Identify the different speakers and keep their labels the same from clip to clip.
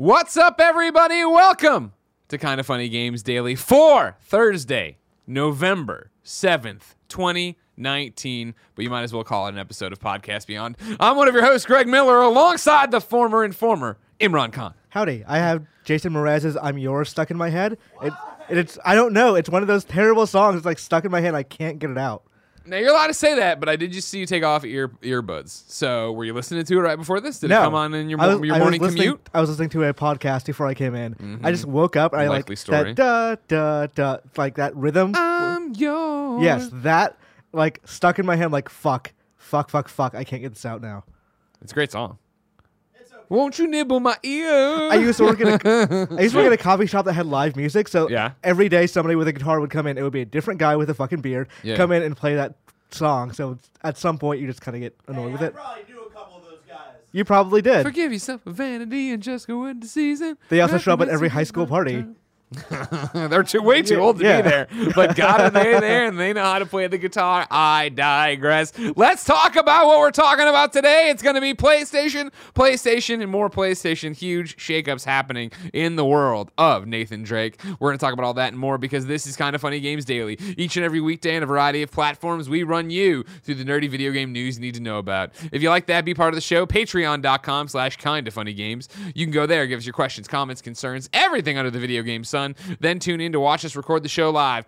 Speaker 1: What's up, everybody? Welcome to Kinda Funny Games Daily for Thursday, November 7th, 2019. But you might as well call it an episode of Podcast Beyond. I'm one of your hosts, Greg Miller, alongside the former informer, Imran Khan.
Speaker 2: Howdy. I have Jason Mraz's I'm Yours stuck in my head. It's I don't know. It's one of those terrible songs. It's like stuck in my head. I can't get it out.
Speaker 1: Now, you're allowed to say that, but I did just see you take off earbuds. So were you listening to it right before this? Did it come on in your morning commute?
Speaker 2: I was listening to a podcast before I came in. I just woke up and
Speaker 1: Likely
Speaker 2: I
Speaker 1: story.
Speaker 2: that da like that rhythm.
Speaker 1: I'm yours.
Speaker 2: Yes, that like stuck in my head like fuck. I can't get this out now.
Speaker 1: It's a great song. Won't you nibble my ear?
Speaker 2: I used to work in a coffee shop that had live music, so every day somebody with a guitar would come in. It would be a different guy with a fucking beard come in and play that song. So at some point you just kind of get annoyed with it.
Speaker 3: I probably knew a couple of those guys.
Speaker 2: You probably did.
Speaker 1: Forgive yourself of vanity and just go into season.
Speaker 2: They also show up at every high school party.
Speaker 1: They're way too old to be there. But God, are they there and they know how to play the guitar. I digress. Let's talk about what we're talking about today. It's going to be PlayStation, and more PlayStation. Huge shakeups happening in the world of Nathan Drake. We're going to talk about all that and more because this is Kinda Funny Games Daily. Each and every weekday on a variety of platforms, we run you through the nerdy video game news you need to know about. If you like that, be part of the show. Patreon.com/kindafunnygames. You can go there, give us your questions, comments, concerns, everything under the video game sun. Then tune in to watch us record the show live,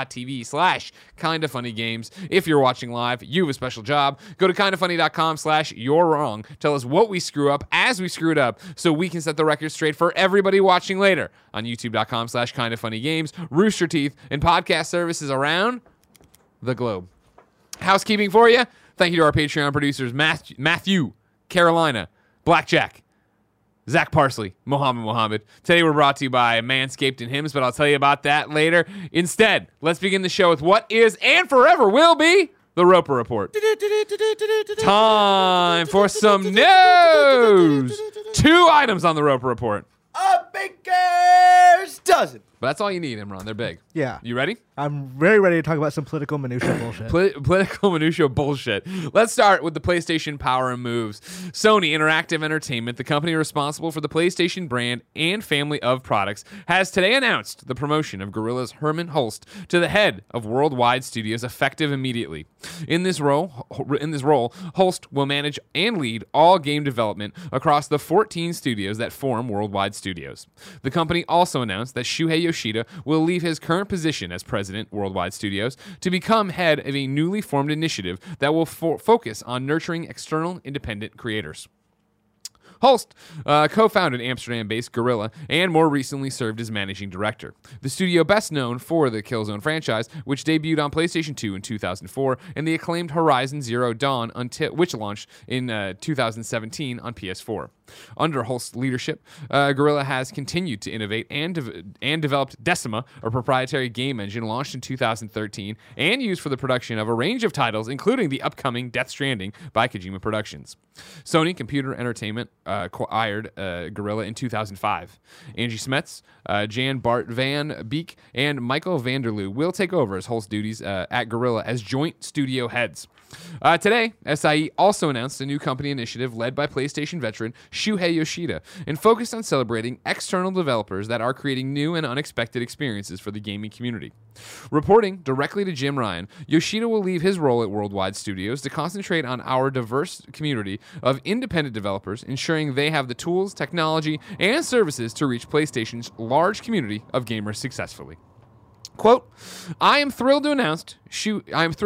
Speaker 1: twitch.tv/kindafunnygames. If you're watching live, you have a special job. Go to kindafunny.com/you're wrong. Tell us what we screw up as we screw it up so we can set the record straight for everybody watching later on youtube.com/kindafunnygames, Rooster Teeth, and podcast services around the globe. Housekeeping for you. Thank you to our Patreon producers, Matthew, Carolina, Blackjack, Zach Parsley, Mohammed. Today we're brought to you by Manscaped and Hims, but I'll tell you about that later. Instead, let's begin the show with what is and forever will be the Roper Report. Time for some news. 2 items on the Roper Report.
Speaker 3: A baker's dozen.
Speaker 1: But that's all you need, Imran. They're big.
Speaker 2: Yeah.
Speaker 1: You ready?
Speaker 2: I'm very ready to talk about some political minutia bullshit.
Speaker 1: Political minutia bullshit. Let's start with the PlayStation power and moves. Sony Interactive Entertainment, the company responsible for the PlayStation brand and family of products, has today announced the promotion of Guerrilla's Herman Hulst to the head of Worldwide Studios, effective immediately. In this role, Hulst will manage and lead all game development across the 14 studios that form Worldwide Studios. The company also announced that Shuhei Yoshida will leave his current position as president Worldwide Studios to become head of a newly formed initiative that will focus on nurturing external independent creators. Hulst co-founded Amsterdam-based Guerrilla and more recently served as managing director. The studio best known for the Killzone franchise, which debuted on PlayStation 2 in 2004, and the acclaimed Horizon Zero Dawn, which launched in 2017 on PS4. Under Hulst's leadership, Guerrilla has continued to innovate and developed Decima, a proprietary game engine launched in 2013 and used for the production of a range of titles, including the upcoming Death Stranding by Kojima Productions. Sony Computer Entertainment acquired Guerrilla in 2005. Angie Smets, Jan Bart Van Beek, and Michael Vanderloo will take over as Hulst's duties at Guerrilla as joint studio heads. Today, SIE also announced a new company initiative led by PlayStation veteran Shuhei Yoshida and focused on celebrating external developers that are creating new and unexpected experiences for the gaming community. Reporting directly to Jim Ryan, Yoshida will leave his role at Worldwide Studios to concentrate on our diverse community of independent developers, ensuring they have the tools, technology, and services to reach PlayStation's large community of gamers successfully. Quote, I am thrilled to announce Shu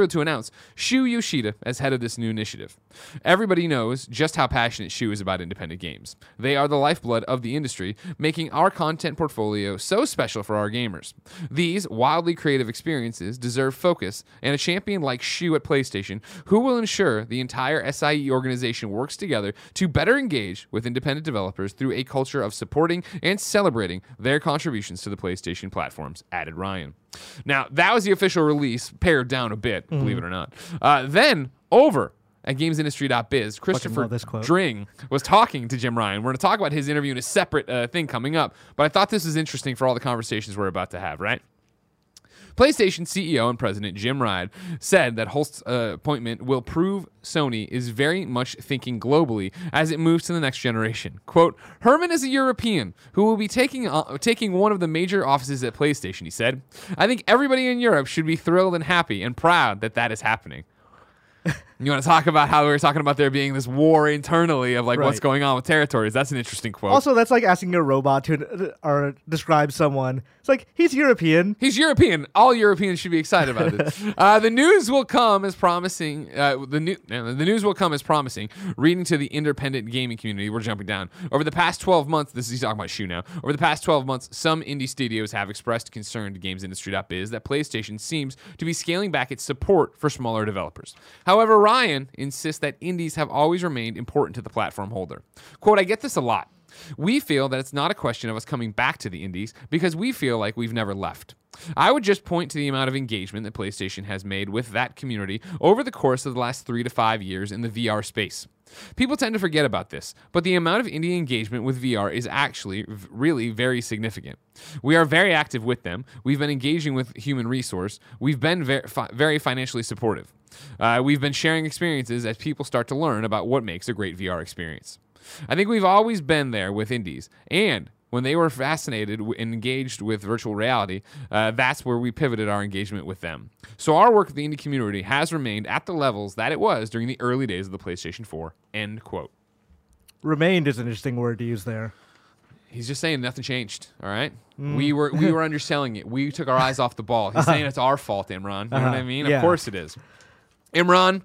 Speaker 1: Yoshida as head of this new initiative. Everybody knows just how passionate Shu is about independent games. They are the lifeblood of the industry, making our content portfolio so special for our gamers. These wildly creative experiences deserve focus and a champion like Shu at PlayStation, who will ensure the entire SIE organization works together to better engage with independent developers through a culture of supporting and celebrating their contributions to the PlayStation platforms, added Ryan. Now, that was the official release, pared down a bit, believe it or not. Then, over at GamesIndustry.biz, Christopher Dring was talking to Jim Ryan. We're going to talk about his interview in a separate thing coming up, but I thought this was interesting for all the conversations we're about to have, right? PlayStation CEO and president Jim Ryan said that Holst's appointment will prove Sony is very much thinking globally as it moves to the next generation. Quote, Herman is a European who will be taking one of the major offices at PlayStation, he said. I think everybody in Europe should be thrilled and happy and proud that is happening. You want to talk about how we were talking about there being this war internally of like what's going on with territories? That's an interesting quote.
Speaker 2: Also, that's like asking a robot to or describe someone. It's like, he's European.
Speaker 1: He's European. All Europeans should be excited about this. The news will come as promising. The news will come as promising. Reading to the independent gaming community, we're jumping down. Over the past 12 months, he's talking about Shu now. Over the past 12 months, some indie studios have expressed concern to GamesIndustry.biz that PlayStation seems to be scaling back its support for smaller developers. However, Ryan insists that indies have always remained important to the platform holder. Quote, I get this a lot. We feel that it's not a question of us coming back to the indies because we feel like we've never left. I would just point to the amount of engagement that PlayStation has made with that community over the course of the last 3 to 5 years in the VR space. People tend to forget about this, but the amount of indie engagement with VR is actually really very significant. We are very active with them. We've been engaging with human resource. We've been very financially supportive. We've been sharing experiences as people start to learn about what makes a great VR experience. I think we've always been there with indies, and when they were fascinated and engaged with virtual reality, that's where we pivoted our engagement with them. So our work with the indie community has remained at the levels that it was during the early days of the PlayStation 4, end quote.
Speaker 2: Remained is an interesting word to use there.
Speaker 1: He's just saying nothing changed, all right? We were underselling it. We took our eyes off the ball. He's saying it's our fault, Imran. You know what I mean?
Speaker 2: Yeah.
Speaker 1: Of course it is. Imran,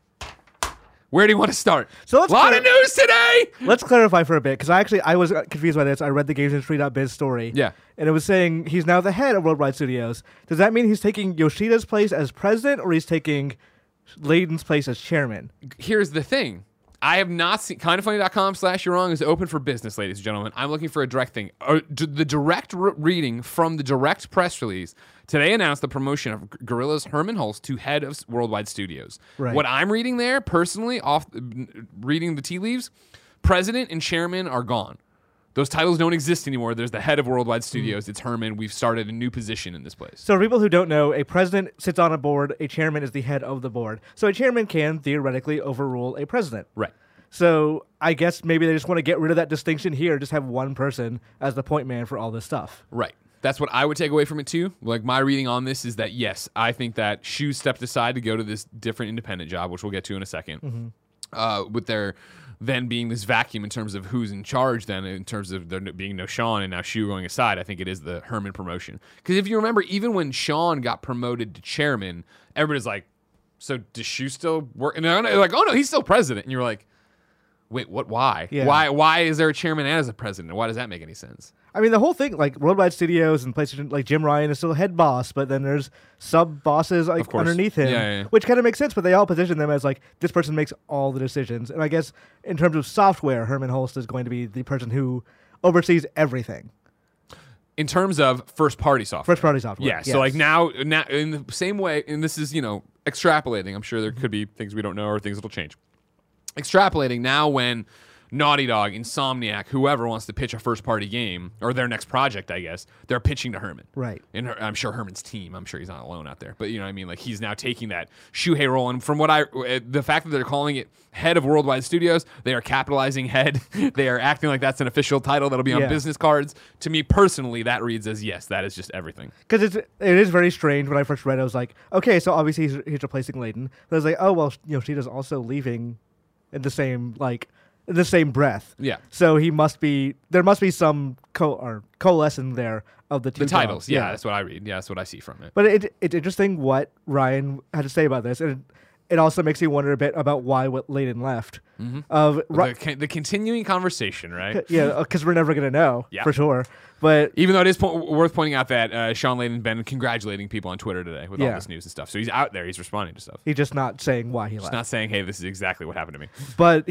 Speaker 1: where do you want to start?
Speaker 2: So
Speaker 1: a lot of news today.
Speaker 2: Let's clarify for a bit, because I was confused by this. I read the GamesIndustry.biz story.
Speaker 1: Yeah.
Speaker 2: And it was saying he's now the head of Worldwide Studios. Does that mean he's taking Yoshida's place as president, or he's taking Layden's place as chairman?
Speaker 1: Here's the thing. I have not seen kindoffunny.com/you're wrong is open for business, ladies and gentlemen. I'm looking for a direct thing. The direct reading from the direct press release today announced the promotion of Guerrilla's Hermen Hulst to head of Worldwide Studios.
Speaker 2: Right.
Speaker 1: What I'm reading there, personally, off reading the tea leaves, president and chairman are gone. Those titles don't exist anymore. There's the head of Worldwide Studios. It's Herman. We've started a new position in this place.
Speaker 2: So for people who don't know, a president sits on a board. A chairman is the head of the board. So a chairman can theoretically overrule a president.
Speaker 1: Right.
Speaker 2: So I guess maybe they just want to get rid of that distinction here, just have one person as the point man for all this stuff.
Speaker 1: Right. That's what I would take away from it too. Like, my reading on this is that, yes, I think that Shu stepped aside to go to this different independent job, which we'll get to in a second. With their then being this vacuum in terms of who's in charge, then in terms of there being no Sean and now Shu going aside, I think it is the Herman promotion. Because if you remember, even when Sean got promoted to chairman, everybody's like, so does Shu still work? And they're like, oh no, he's still president. And you're like, wait, what? Why?
Speaker 2: Yeah.
Speaker 1: Why is there a chairman as a president? Why does that make any sense?
Speaker 2: I mean, the whole thing, like Worldwide Studios and PlayStation, like Jim Ryan is still head boss, but then there's sub bosses like underneath him, which kind of makes sense. But they all position them as like this person makes all the decisions. And I guess in terms of software, Hermen Hulst is going to be the person who oversees everything.
Speaker 1: In terms of first-party software.
Speaker 2: First-party software.
Speaker 1: Yeah. So like now in the same way, and this is extrapolating. I'm sure there could be things we don't know or things that'll change. Extrapolating now when Naughty Dog, Insomniac, whoever wants to pitch a first-party game or their next project, I guess, they're pitching to Herman.
Speaker 2: Right.
Speaker 1: And I'm sure Herman's team, I'm sure he's not alone out there. But you know what I mean? Like, he's now taking that Shuhei role. And from what the fact that they're calling it head of Worldwide Studios, they are capitalizing head. They are acting like that's an official title that'll be on business cards. To me personally, that reads as, yes, that is just everything.
Speaker 2: Because it is very strange. When I first read it, I was like, okay, so obviously he's replacing Layden. But I was like, oh, well, Yoshida's also leaving in the same breath.
Speaker 1: Yeah.
Speaker 2: So there must be some coalescing there of the two
Speaker 1: titles. Yeah, that's what I read. Yeah, that's what I see from it.
Speaker 2: But it's interesting what Ryan had to say about this. And it also makes me wonder a bit about why Layden left.
Speaker 1: The continuing conversation, right?
Speaker 2: Yeah, because we're never going to know for sure. But
Speaker 1: even though it is worth pointing out that Sean Layden been congratulating people on Twitter today with all this news and stuff. So he's out there. He's responding to stuff.
Speaker 2: He's just not saying why he left.
Speaker 1: He's not saying, hey, this is exactly what happened to me.
Speaker 2: But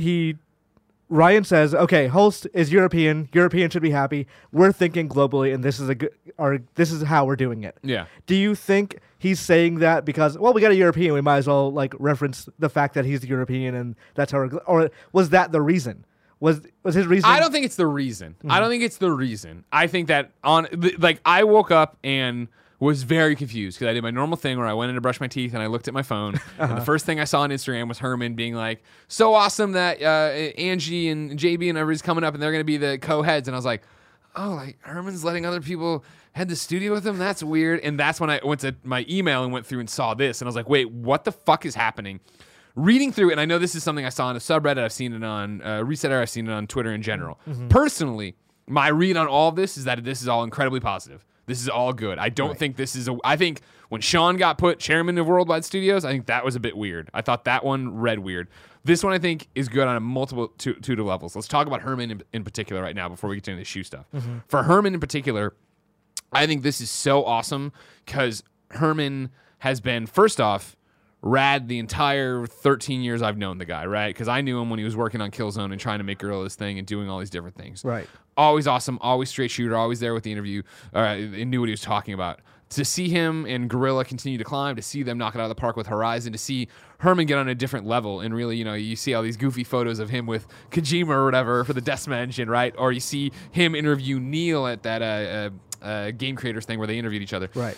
Speaker 2: Ryan says, okay, Hulst is European. Europeans should be happy. We're thinking globally, and this is how we're doing it.
Speaker 1: Yeah.
Speaker 2: Do you think he's saying that because, well, we got a European, we might as well reference the fact that he's European, and that's how or was that the reason? Was his reason?
Speaker 1: I don't think it's the reason. I don't think it's the reason. I think that I woke up and was very confused because I did my normal thing where I went in to brush my teeth and I looked at my phone. And the first thing I saw on Instagram was Herman being like, so awesome that Angie and JB and everybody's coming up and they're going to be the co-heads. And I was like, oh, like Herman's letting other people head the studio with him? That's weird. And that's when I went to my email and went through and saw this. And I was like, wait, what the fuck is happening? Reading through, and I know this is something I saw on a subreddit. I've seen it on Resetter. I've seen it on Twitter in general. Personally, my read on all of this is that this is all incredibly positive. This is all good. I don't think this is I think when Sean got put chairman of Worldwide Studios, I think that was a bit weird. I thought that one read weird. This one I think is good on a multitude of levels. Let's talk about Herman in particular right now before we get into the shoe stuff. For Herman in particular, I think this is so awesome because Herman has been, first off, rad the entire 13 years I've known the guy, right? Because I knew him when he was working on Killzone and trying to make Guerrilla's thing and doing all these different things.
Speaker 2: Right.
Speaker 1: Always awesome, always straight shooter, always there with the interview, and knew what he was talking about. To see him and Guerrilla continue to climb, to see them knock it out of the park with Horizon, to see Herman get on a different level, and really, you see all these goofy photos of him with Kojima or whatever for the Decima engine, right? Or you see him interview Neil at that Game Creators thing where they interviewed each other.
Speaker 2: Right.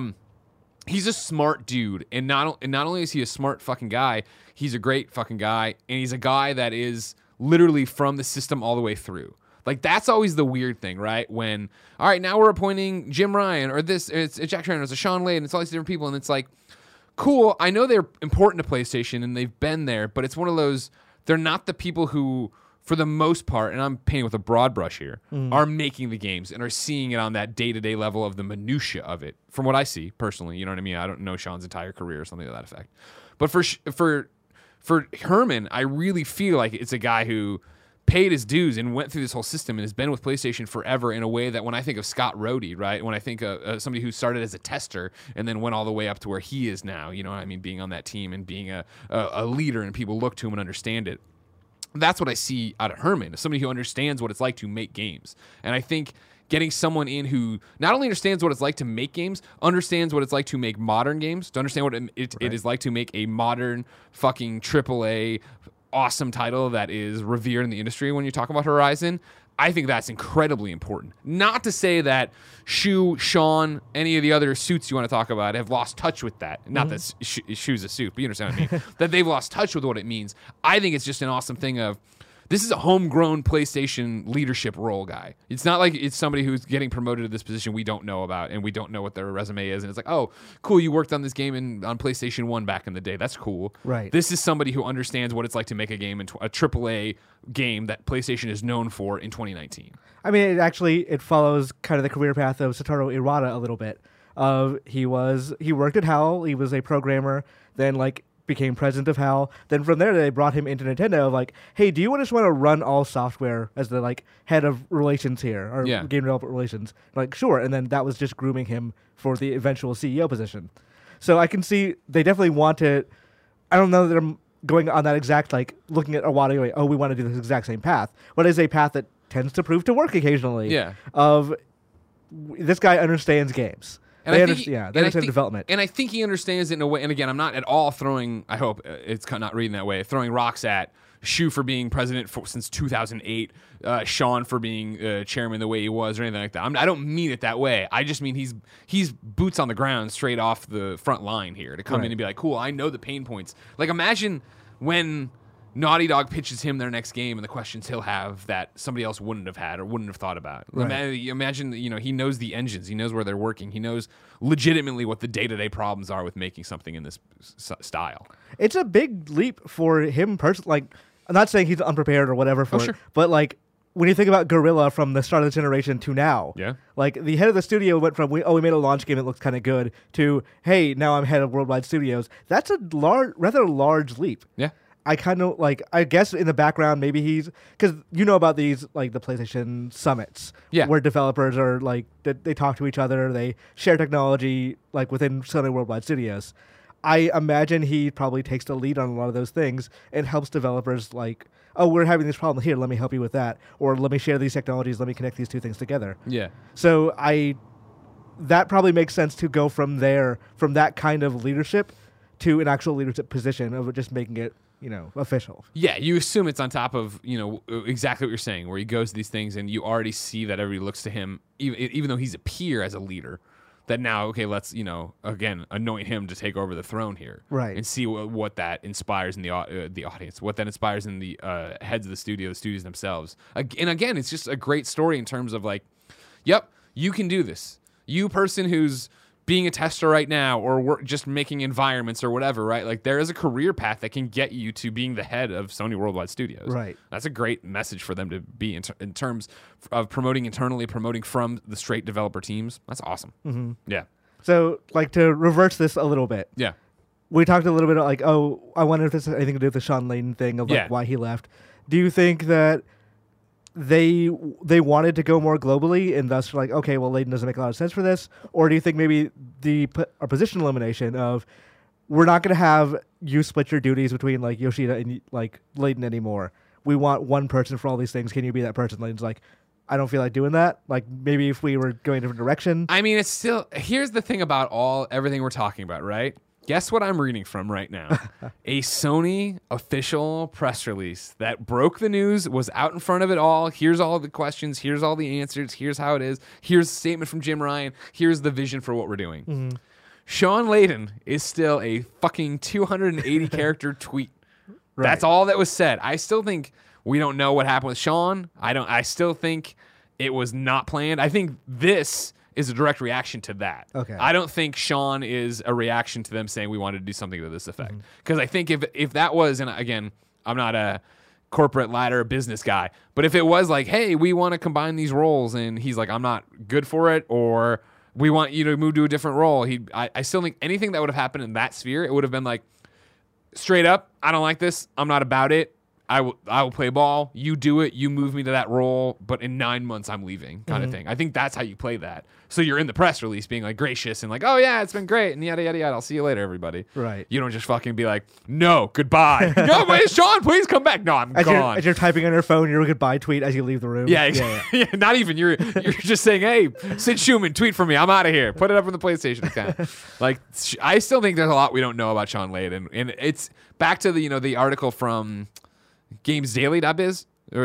Speaker 1: He's a smart dude, and not only is he a smart fucking guy, he's a great fucking guy, and he's a guy that is literally from the system all the way through. Like, that's always the weird thing, right? When, all right, now we're appointing Jim Ryan, or it's Jack Schreier, it's a Sean Layden, it's all these different people, and it's like, cool, I know they're important to PlayStation, and they've been there, but it's one of those, they're not the people who, for the most part, and I'm painting with a broad brush here, are making the games and are seeing it on that day-to-day level of the minutia of it, from what I see, personally. You know what I mean? I don't know Sean's entire career or something to that effect. But for Herman, I really feel like it's a guy who paid his dues and went through this whole system and has been with PlayStation forever in a way that when I think of Scott Rhodey, right? When I think of somebody who started as a tester and then went all the way up to where he is now, you know what I mean? Being on that team and being a leader and people look to him and understand it. That's what I see out of Herman, somebody who understands what it's like to make games. And I think getting someone in who not only understands what it's like to make games, understands what it's like to make modern games, to understand what it is like to make a modern fucking AAA awesome title that is revered in the industry when you talk about Horizon, I think that's incredibly important. Not to say that Shu, Sean, any of the other suits you want to talk about have lost touch with that. Not that Shu's a suit, but you understand what I mean. That they've lost touch with what it means. I think it's just an awesome thing of, this is a homegrown PlayStation leadership role guy. It's not like it's somebody who's getting promoted to this position we don't know about and we don't know what their resume is. And it's like, oh, cool, you worked on this game on PlayStation 1 back in the day. That's cool.
Speaker 2: Right.
Speaker 1: This is somebody who understands what it's like to make a game, a AAA game that PlayStation is known for in 2019.
Speaker 2: I mean, it follows kind of the career path of Satoru Iwata a little bit. He worked at HAL. He was a programmer. Then became president of HAL. Then from there, they brought him into Nintendo. Like, hey, do you just want to run all software as the head of relations here or game development relations? Like, sure. And then that was just grooming him for the eventual CEO position. So I can see they definitely want to. I don't know that they're going on that exact looking at Iwata going, oh, we want to do this exact same path. But it's a path that tends to prove to work occasionally.
Speaker 1: Yeah.
Speaker 2: Of this guy understands games.
Speaker 1: And
Speaker 2: they
Speaker 1: understand
Speaker 2: development.
Speaker 1: And I think he understands it in a way, and again, I'm not at all throwing, I hope it's not reading that way, throwing rocks at Shu for being president since 2008, Sean for being chairman the way he was, or anything like that. I don't mean it that way. I just mean he's boots on the ground straight off the front line here to come in and be like, cool, I know the pain points. Like, imagine when Naughty Dog pitches him their next game and the questions he'll have that somebody else wouldn't have had or wouldn't have thought about. Right. Imagine, he knows the engines. He knows where they're working. He knows legitimately what the day-to-day problems are with making something in this style. It's
Speaker 2: a big leap for him personally. I'm not saying he's unprepared or whatever for it, but when you think about Guerrilla from the start of the generation to now, the head of the studio went from, we made a launch game that looks kind of good, to, hey, now I'm head of Worldwide Studios. That's a rather large leap.
Speaker 1: Yeah.
Speaker 2: I kind of I guess in the background maybe he's, because about these the PlayStation summits, where developers are they talk to each other, they share technology within Sony Worldwide Studios. I imagine he probably takes the lead on a lot of those things and helps developers oh, we're having this problem here, let me help you with that, or let me share these technologies, let me connect these two things together.
Speaker 1: Yeah.
Speaker 2: So that probably makes sense to go from that kind of leadership to an actual leadership position of just making it official.
Speaker 1: Yeah, you assume it's on top of, exactly what you're saying, where he goes to these things and you already see that everybody looks to him, even though he's a peer as a leader, that now, okay, let's, again, anoint him to take over the throne here.
Speaker 2: Right.
Speaker 1: And see what that inspires in the audience, what that inspires in the heads of the studios themselves. And again, it's just a great story in terms of like, yep, you can do this. You person who's being a tester right now or just making environments or whatever, right? Like there is a career path that can get you to being the head of Sony Worldwide Studios.
Speaker 2: Right.
Speaker 1: That's a great message for them to be in terms of promoting internally, promoting from the straight developer teams. That's awesome.
Speaker 2: Mm-hmm.
Speaker 1: Yeah.
Speaker 2: So like to reverse this a little bit.
Speaker 1: Yeah.
Speaker 2: We talked a little bit like, I wonder if this has anything to do with the Sean Layden thing of like why he left. Do you think that they wanted to go more globally and thus like, okay, well, Layden doesn't make a lot of sense for this? Or do you think maybe our position elimination of we're not going to have you split your duties between like Yoshida and like Layden anymore. We want one person for all these things. Can you be that person? Layden's like, I don't feel like doing that. Like maybe if we were going a different direction.
Speaker 1: I mean, it's still, here's the thing about everything we're talking about, right? Guess what I'm reading from right now? A Sony official press release that broke the news, was out in front of it all. Here's all the questions. Here's all the answers. Here's how it is. Here's a statement from Jim Ryan. Here's the vision for what we're doing. Mm-hmm. Sean Layden is still a fucking 280 character tweet. Right. That's all that was said. I still think we don't know what happened with Sean. I still think it was not planned. I think this is a direct reaction to that.
Speaker 2: Okay.
Speaker 1: I don't think Sean is a reaction to them saying we wanted to do something to this effect. Because I think if that was, and again, I'm not a corporate ladder business guy, but if it was like, hey, we want to combine these roles, and he's like, I'm not good for it, or we want you to move to a different role, I still think anything that would have happened in that sphere, it would have been like, straight up, I don't like this, I'm not about it, I will play ball, you do it, you move me to that role, but in 9 months I'm leaving, kind of thing. I think that's how you play that. So you're in the press release being like gracious and like, oh yeah, it's been great, and yada, yada, yada, I'll see you later, everybody.
Speaker 2: Right.
Speaker 1: You don't just fucking be like, no, goodbye. No, wait, Sean, please come back. No, I'm gone.
Speaker 2: As you're typing on your phone, your goodbye tweet as you leave the room.
Speaker 1: Yeah, exactly. Yeah. Not even, you're just saying, hey, Sid Schumann, tweet for me, I'm out of here. Put it up on the PlayStation account. Like, I still think there's a lot we don't know about Sean Layden, and it's back to the article from GamesDaily.biz or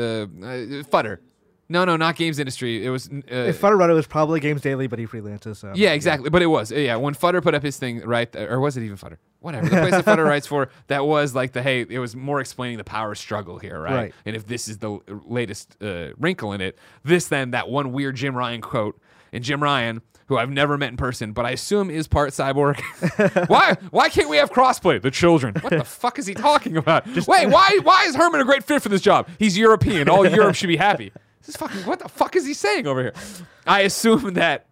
Speaker 1: Fudder. No, not Games Industry. It was
Speaker 2: if Fudder wrote it, was probably Games Daily, but he freelances. So
Speaker 1: yeah, exactly. Yeah. But it was when Fudder put up his thing, right? Or was it even Fudder? Whatever. The place that Fudder writes for, that was like it was more explaining the power struggle here, right? And if this is the latest wrinkle in it, that one weird Jim Ryan quote, and Jim Ryan, who I've never met in person, but I assume is part cyborg. Why can't we have crossplay? The children. What the fuck is he talking about? Wait, why is Herman a great fit for this job? He's European. All Europe should be happy. This is fucking, what the fuck is he saying over here? I assume that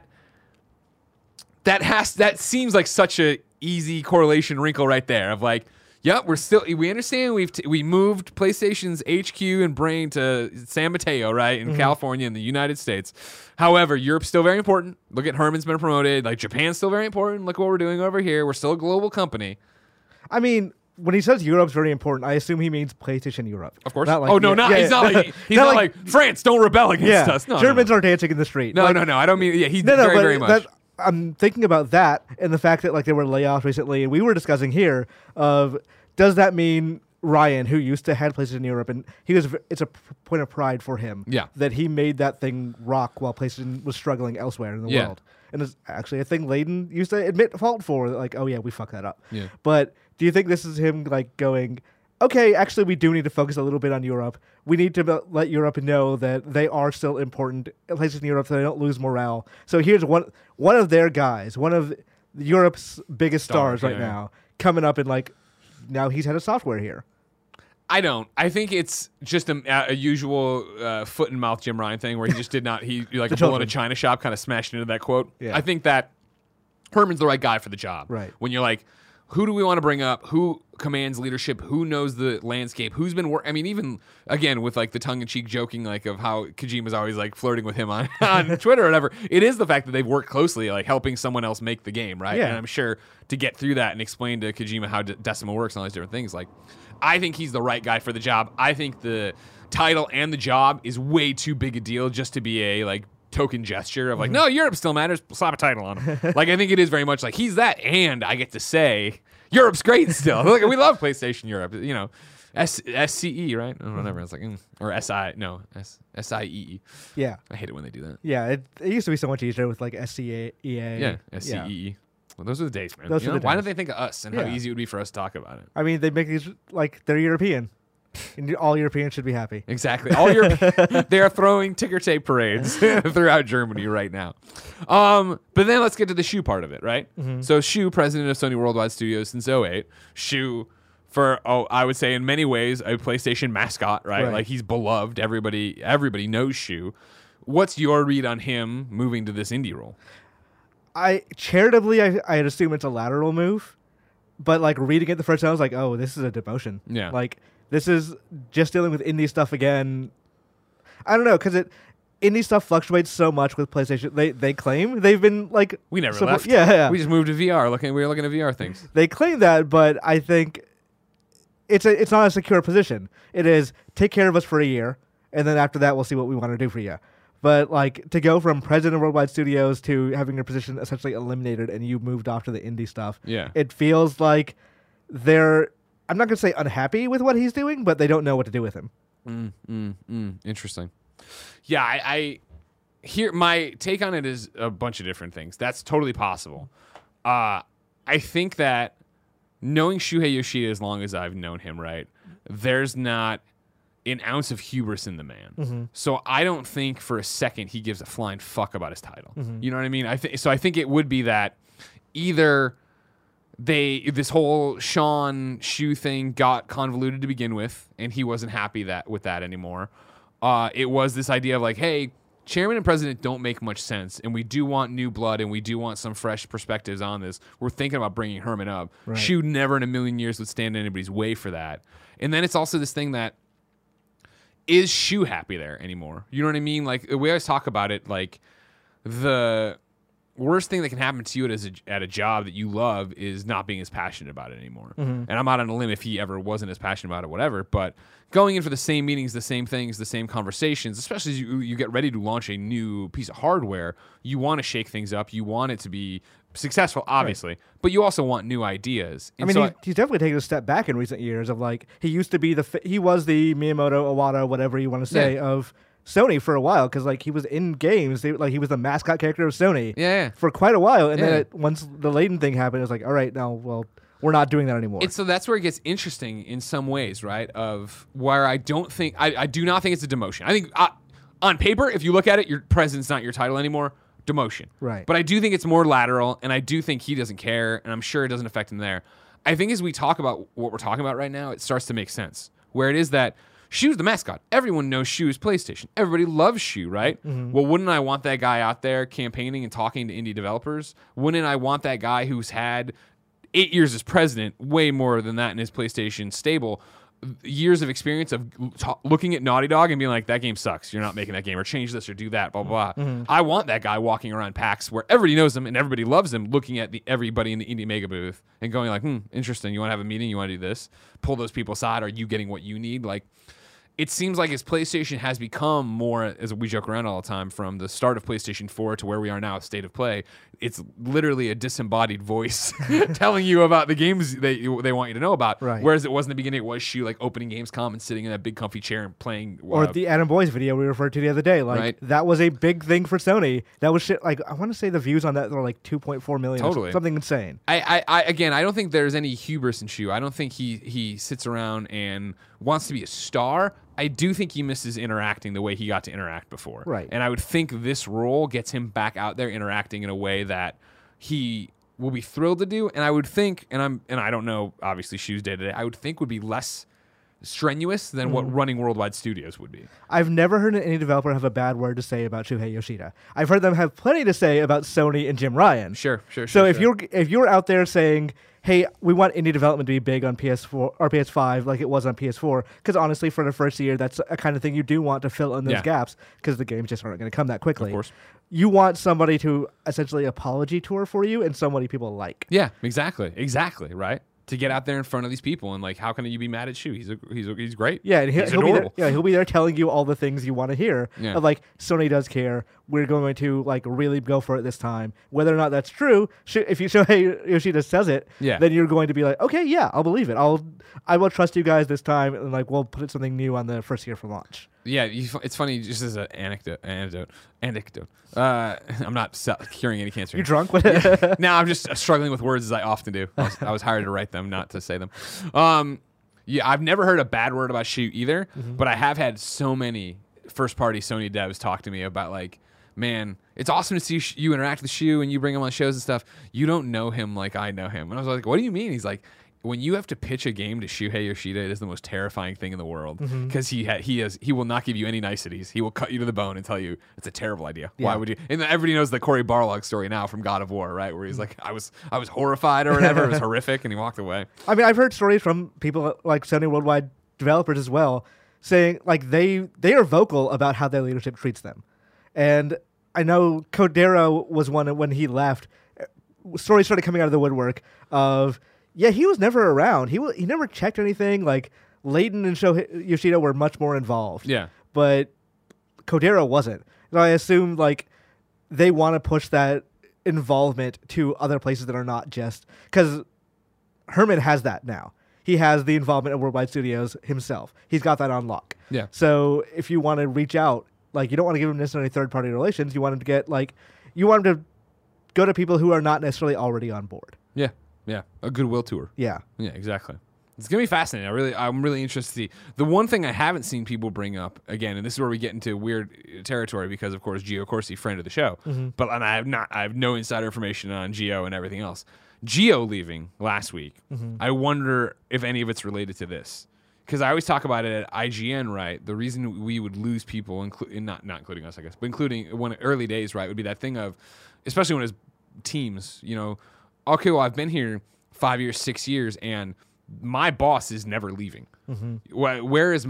Speaker 1: seems like such a easy correlation wrinkle right there of like, yep, we understand we moved PlayStation's HQ and brain to San Mateo, right, in California in the United States. However, Europe's still very important. Look at Herman's been promoted. Like Japan's still very important. Look what we're doing over here. We're still a global company.
Speaker 2: I mean, when he says Europe's very important, I assume he means PlayStation Europe.
Speaker 1: Of course. Not like, he's not like France, don't rebel against us. No,
Speaker 2: Germans are dancing in the street.
Speaker 1: No, I don't mean. Yeah, he's very much.
Speaker 2: I'm thinking about that and the fact that like there were layoffs recently, and we were discussing here of does that mean Ryan, who used to head PlayStation Europe, and it's a point of pride for him that he made that thing rock while PlayStation was struggling elsewhere in the world. And it's actually a thing Layden used to admit fault for, like, oh yeah, we fucked that up. Yeah. But do you think this is him like going, okay, actually we do need to focus a little bit on Europe. We need to let Europe know that they are still important places in Europe so they don't lose morale. So here's one of their guys, one of Europe's biggest stars right now, coming up and like, now he's head of software here.
Speaker 1: I don't. I think it's just a usual foot and mouth Jim Ryan thing where he just did not. Like a bull in a china shop kind of smashed into that quote. Yeah. I think that Herman's the right guy for the job.
Speaker 2: Right.
Speaker 1: When you're like, who do we want to bring up? Who commands leadership? Who knows the landscape? Who's been I mean, even again with like the tongue-in-cheek joking like of how Kojima's always like flirting with him on Twitter or whatever. It is the fact that they've worked closely, like helping someone else make the game, right?
Speaker 2: Yeah.
Speaker 1: And I'm sure to get through that and explain to Kojima how Decima works and all these different things, like I think he's the right guy for the job. I think the title and the job is way too big a deal just to be a like token gesture of like, no, Europe still matters, slap a title on him. Like I think it is very much like he's that, and I get to say Europe's great still. Look, we love PlayStation Europe. You know, SCE, right? Or whatever. It's like, or SIEE.
Speaker 2: Yeah.
Speaker 1: I hate it when they do that.
Speaker 2: Yeah, it used to be so much easier with like SCEA.
Speaker 1: Yeah, SCEE. Well, those are the days, man.
Speaker 2: Why
Speaker 1: don't they think of us and how easy it would be for us to talk about it?
Speaker 2: I mean, they make these like they're European. And all Europeans should be happy.
Speaker 1: Exactly. They are throwing ticker tape parades throughout Germany right now. But then let's get to the Shu part of it, right? Mm-hmm. So Shu, president of Sony Worldwide Studios since 2008. Shu, I would say in many ways a PlayStation mascot, right? Like he's beloved. Everybody knows Shu. What's your read on him moving to this indie role?
Speaker 2: Charitably, I'd assume it's a lateral move. But like reading it the first time, I was like, oh, this is a demotion.
Speaker 1: Yeah.
Speaker 2: Like, this is just dealing with indie stuff again. I don't know, because indie stuff fluctuates so much with PlayStation. They claim they've been like
Speaker 1: we never left.
Speaker 2: Yeah.
Speaker 1: We just moved to VR. We were looking at VR things.
Speaker 2: They claim that, but I think it's not a secure position. It is take care of us for a year, and then after that we'll see what we want to do for you. But like to go from president of Worldwide Studios to having your position essentially eliminated and you moved off to the indie stuff.
Speaker 1: Yeah,
Speaker 2: it feels like they're. I'm not going to say unhappy with what he's doing, but they don't know what to do with him.
Speaker 1: Interesting. Yeah, I hear my take on it is a bunch of different things. That's totally possible. I think that knowing Shuhei Yoshida as long as I've known him, right, there's not an ounce of hubris in the man. Mm-hmm. So I don't think for a second he gives a flying fuck about his title. Mm-hmm. You know what I mean? I think it would be that either this whole Sean Shu thing got convoluted to begin with, and he wasn't happy with that anymore. It was this idea of like, hey, chairman and president don't make much sense, and we do want new blood, and we do want some fresh perspectives on this. We're thinking about bringing Herman up. Right. Shu never in a million years would stand in anybody's way for that. And then it's also this thing that, is Shu happy there anymore? You know what I mean? Like, we always talk about it, like, the worst thing that can happen to you at a job that you love is not being as passionate about it anymore. Mm-hmm. And I'm out on a limb if he ever wasn't as passionate about it, whatever. But going in for the same meetings, the same things, the same conversations, especially as you get ready to launch a new piece of hardware, you want to shake things up. You want it to be successful, obviously, right. But you also want new ideas. And
Speaker 2: he's definitely taken a step back in recent years of like, he used to be he was the Miyamoto, Iwata, whatever you want to say, of Sony for a while, because like he was in games, he was the mascot character of Sony for quite a while, and then once the Layden thing happened, it was like, all right, now, well, we're not doing that anymore.
Speaker 1: So that's where it gets interesting in some ways, right? Of where I do not think it's a demotion. I think on paper, if you look at it, your president's not your title anymore. Demotion,
Speaker 2: right?
Speaker 1: But I do think it's more lateral, and I do think he doesn't care, and I'm sure it doesn't affect him there. I think as we talk about what we're talking about right now, it starts to make sense. Where it is that Shu's the mascot. Everyone knows Shu is PlayStation. Everybody loves Shu, right? Mm-hmm. Well, wouldn't I want that guy out there campaigning and talking to indie developers? Wouldn't I want that guy who's had 8 years as president, way more than that in his PlayStation stable, years of experience of looking at Naughty Dog and being like, that game sucks, you're not making that game, or change this or do that, blah, blah, blah. Mm-hmm. I want that guy walking around PAX where everybody knows him and everybody loves him, looking at everybody in the Indie Mega booth and going like, interesting, you want to have a meeting, you want to do this, pull those people aside, are you getting what you need? Like, it seems like as PlayStation has become more, as we joke around all the time, from the start of PlayStation 4 to where we are now at State of Play, it's literally a disembodied voice telling you about the games they want you to know about.
Speaker 2: Right.
Speaker 1: Whereas it was in the beginning, it was Shu like opening Gamescom and sitting in that big comfy chair and playing.
Speaker 2: Or the Adam Boyce video we referred to the other day. Like, that was a big thing for Sony. That was shit. Like, I want to say the views on that were like 2.4 million.
Speaker 1: Totally.
Speaker 2: Something insane.
Speaker 1: I don't think there's any hubris in Shu. I don't think he sits around and wants to be a star. I do think he misses interacting the way he got to interact before.
Speaker 2: Right.
Speaker 1: And I would think this role gets him back out there interacting in a way that he will be thrilled to do. And I would think, and I don't know, obviously, Shu's day-to-day, I would think would be less strenuous than what running Worldwide Studios would be.
Speaker 2: I've never heard any developer have a bad word to say about Shuhei Yoshida. I've heard them have plenty to say about Sony and Jim Ryan.
Speaker 1: Sure.
Speaker 2: So if you're out there saying, hey, we want indie development to be big on PS4 or PS5 like it was on PS4, because honestly, for the first year, that's a kind of thing you do want to fill in those gaps, because the games just aren't going to come that quickly.
Speaker 1: Of course.
Speaker 2: You want somebody to essentially apology tour for you and somebody people like.
Speaker 1: Yeah, exactly, right? to get out there in front of these people. And like, how can you be mad at Shu? He's great.
Speaker 2: Yeah, and
Speaker 1: he's
Speaker 2: he'll be
Speaker 1: adorable.
Speaker 2: he'll be there telling you all the things you want to hear.
Speaker 1: Yeah.
Speaker 2: Of like, Sony does care. We're going to like really go for it this time. Whether or not that's true, if Shuhei Yoshida says it, then you're going to be like, okay, yeah, I'll believe it. I will trust you guys this time, and like we'll put something new on the first year for launch.
Speaker 1: Yeah, it's funny. Just as an anecdote. I'm not curing any cancer.
Speaker 2: You drunk?
Speaker 1: Yeah. No, I'm just struggling with words as I often do. I was hired to write them, not to say them. Yeah, I've never heard a bad word about Shu either, but I have had so many first-party Sony devs talk to me about like, man, it's awesome to see you interact with Shu and you bring him on shows and stuff. You don't know him like I know him. And I was like, what do you mean? He's like, when you have to pitch a game to Shuhei Yoshida, it is the most terrifying thing in the world because he will not give you any niceties. He will cut you to the bone and tell you it's a terrible idea. Yeah. Why would you? And everybody knows the Cory Barlog story now from God of War, right? Where he's like, I was horrified or whatever. It was horrific, and he walked away.
Speaker 2: I mean, I've heard stories from people like Sony Worldwide developers as well, saying like they are vocal about how their leadership treats them, and I know Codero was one when he left. Stories started coming out of the woodwork of. Yeah, he was never around. He never checked anything. Like, Layton and Yoshida were much more involved.
Speaker 1: Yeah.
Speaker 2: But Codero wasn't. So I assume, like, they want to push that involvement to other places that are not just... Because Herman has that now. He has the involvement of Worldwide Studios himself. He's got that on lock.
Speaker 1: Yeah.
Speaker 2: So if you want to reach out, like, you don't want to give him necessarily third-party relations. You want him to get, like... You want him to go to people who are not necessarily already on board.
Speaker 1: Yeah. Yeah, a goodwill tour.
Speaker 2: Yeah.
Speaker 1: Yeah, exactly. It's going to be fascinating. I'm really interested to see. The one thing I haven't seen people bring up, again, and this is where we get into weird territory because, of course, Gio Corsi, friend of the show, but and I have no insider information on Gio and everything else. Gio leaving last week, I wonder if any of it's related to this. Because I always talk about it at IGN, right? The reason we would lose people, not including us, I guess, but including when early days, right, would be that thing of, especially when it's teams, you know, okay, well, I've been here 5 years, 6 years, and my boss is never leaving. Where is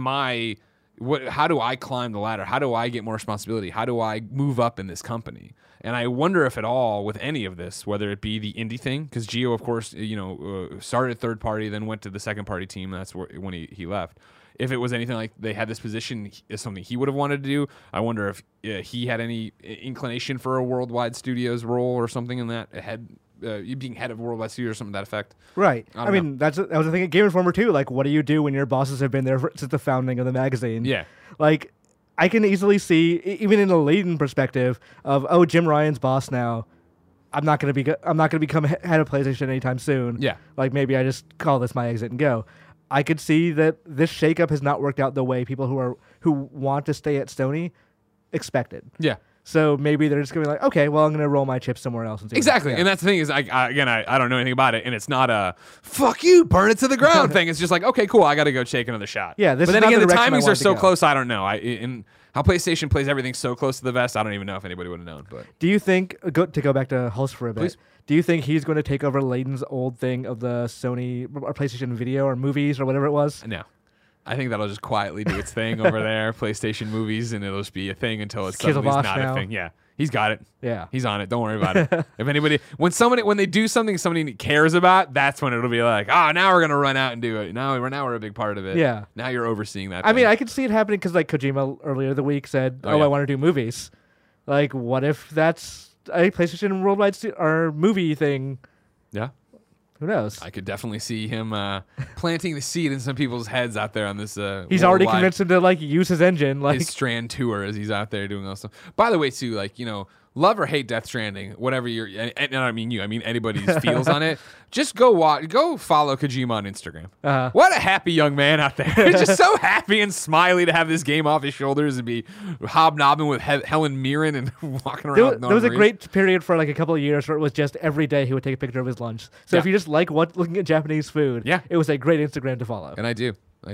Speaker 1: how do I climb the ladder? How do I get more responsibility? How do I move up in this company? And I wonder if at all with any of this, whether it be the indie thing, because Gio, of course, started third party, then went to the second party team. That's when he left. If it was anything like they had this position is something he would have wanted to do, I wonder if he had any inclination for a Worldwide Studios role or something in that being head of Worldwide Studios or something to that effect. Right.
Speaker 2: I mean, that was the thing at Game Informer too. Like, what do you do when your bosses have been there since the founding of the magazine?
Speaker 1: Yeah.
Speaker 2: Like, I can easily see, even in a Layton perspective, of Jim Ryan's boss now. I'm not going to become head of PlayStation anytime soon.
Speaker 1: Yeah.
Speaker 2: Like, maybe I just call this my exit and go. I could see that this shakeup has not worked out the way people who want to stay at Sony expected.
Speaker 1: Yeah.
Speaker 2: So maybe they're just going to be like, okay, well, I'm going to roll my chips somewhere else. And
Speaker 1: exactly. And that's the thing is, I don't know anything about it. And it's not a, fuck you, burn it to the ground thing. It's just like, okay, cool, I got to go take another shot.
Speaker 2: Yeah,
Speaker 1: but then again, the timings are so close, I don't know. And how PlayStation plays everything so close to the vest, I don't even know if anybody would have known. But
Speaker 2: do you think, to go back to Hulse for a bit,
Speaker 1: please?
Speaker 2: Do you think he's going to take over Layton's old thing of the Sony or PlayStation video or movies or whatever it was?
Speaker 1: No. I think that'll just quietly do its thing over there, PlayStation movies, and it'll just be a thing until it's suddenly not now. A thing. Yeah. He's got it.
Speaker 2: Yeah.
Speaker 1: He's on it. Don't worry about it. If anybody, when they do something somebody cares about, that's when it'll be like, now we're going to run out and do it. Now we're a big part of it.
Speaker 2: Yeah.
Speaker 1: Now you're overseeing that.
Speaker 2: I mean, I could see it happening because like Kojima earlier the week said, I want to do movies. Like, what if that's a PlayStation Worldwide or movie thing?
Speaker 1: Yeah.
Speaker 2: Who knows?
Speaker 1: I could definitely see him planting the seed in some people's heads out there on this.
Speaker 2: He's already convinced him to like use his engine, like
Speaker 1: his Strand tour, as he's out there doing all stuff. By the way, too, like love or hate Death Stranding, whatever and I don't mean you, I mean anybody's feels on it. Just go follow Kojima on Instagram. What a happy young man out there! He's just so happy and smiley to have this game off his shoulders and be hobnobbing with Helen Mirren and walking around.
Speaker 2: There was a great period for like a couple of years where it was just every day he would take a picture of his lunch. So if you just like looking at Japanese food, it was a great Instagram to follow.
Speaker 1: And I do.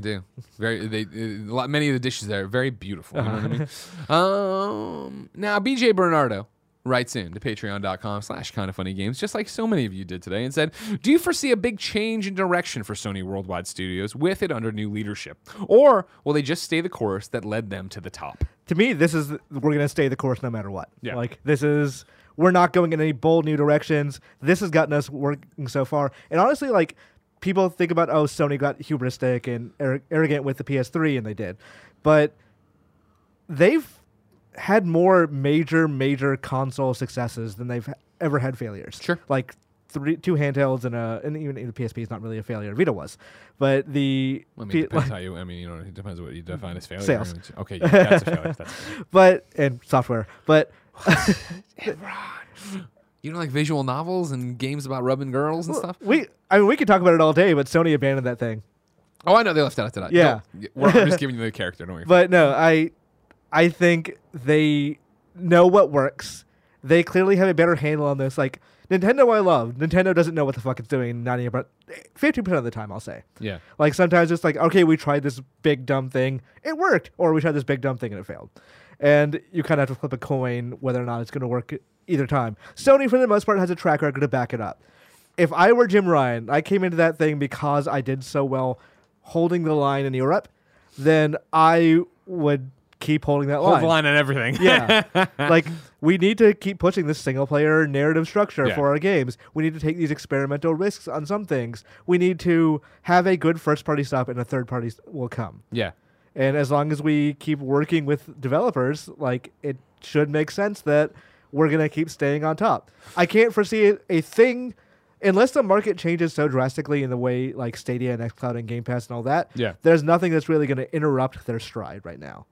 Speaker 1: Many of the dishes there are very beautiful. You know what I mean? Now BJ Bernardo writes in to patreon.com/kindafunnygames, just like so many of you did today, and said, do you foresee a big change in direction for Sony Worldwide Studios with it under new leadership? Or will they just stay the course that led them to the top?
Speaker 2: To me, we're going to stay the course no matter what.
Speaker 1: Yeah.
Speaker 2: Like, we're not going in any bold new directions. This has gotten us working so far. And honestly, like, people think about, Sony got hubristic and arrogant with the PS3, and they did. But they've had more major console successes than they've ever had failures.
Speaker 1: Sure.
Speaker 2: Like 2 handhelds and even the PSP is not really a failure. Vita was. But the...
Speaker 1: Well, it depends how you... it depends what you define as failure.
Speaker 2: Sales.
Speaker 1: Okay, yeah, that's a failure. That's a
Speaker 2: failure. And software. But...
Speaker 1: You don't like visual novels and games about rubbing girls and stuff?
Speaker 2: We could talk about it all day, but Sony abandoned that thing.
Speaker 1: Oh, I know. They left out tonight.
Speaker 2: Yeah.
Speaker 1: I'm just giving you the character. Don't worry.
Speaker 2: But no, I think they know what works. They clearly have a better handle on this. Like, Nintendo I love. Nintendo doesn't know what the fuck it's doing 50% of the time, I'll say.
Speaker 1: Yeah.
Speaker 2: Like, sometimes it's like, okay, we tried this big dumb thing. It worked. Or we tried this big dumb thing and it failed. And you kind of have to flip a coin whether or not it's going to work either time. Sony, for the most part, has a track record to back it up. If I were Jim Ryan, I came into that thing because I did so well holding the line in Europe, then I would keep holding that line.
Speaker 1: Hold the line on everything.
Speaker 2: Yeah. Like, we need to keep pushing this single-player narrative structure for our games. We need to take these experimental risks on some things. We need to have a good first-party stuff, and a third-party will come.
Speaker 1: Yeah.
Speaker 2: And as long as we keep working with developers, like, it should make sense that we're going to keep staying on top. I can't foresee a thing, unless the market changes so drastically in the way like Stadia and xCloud and Game Pass and all that.
Speaker 1: Yeah.
Speaker 2: There's nothing that's really going to interrupt their stride right now.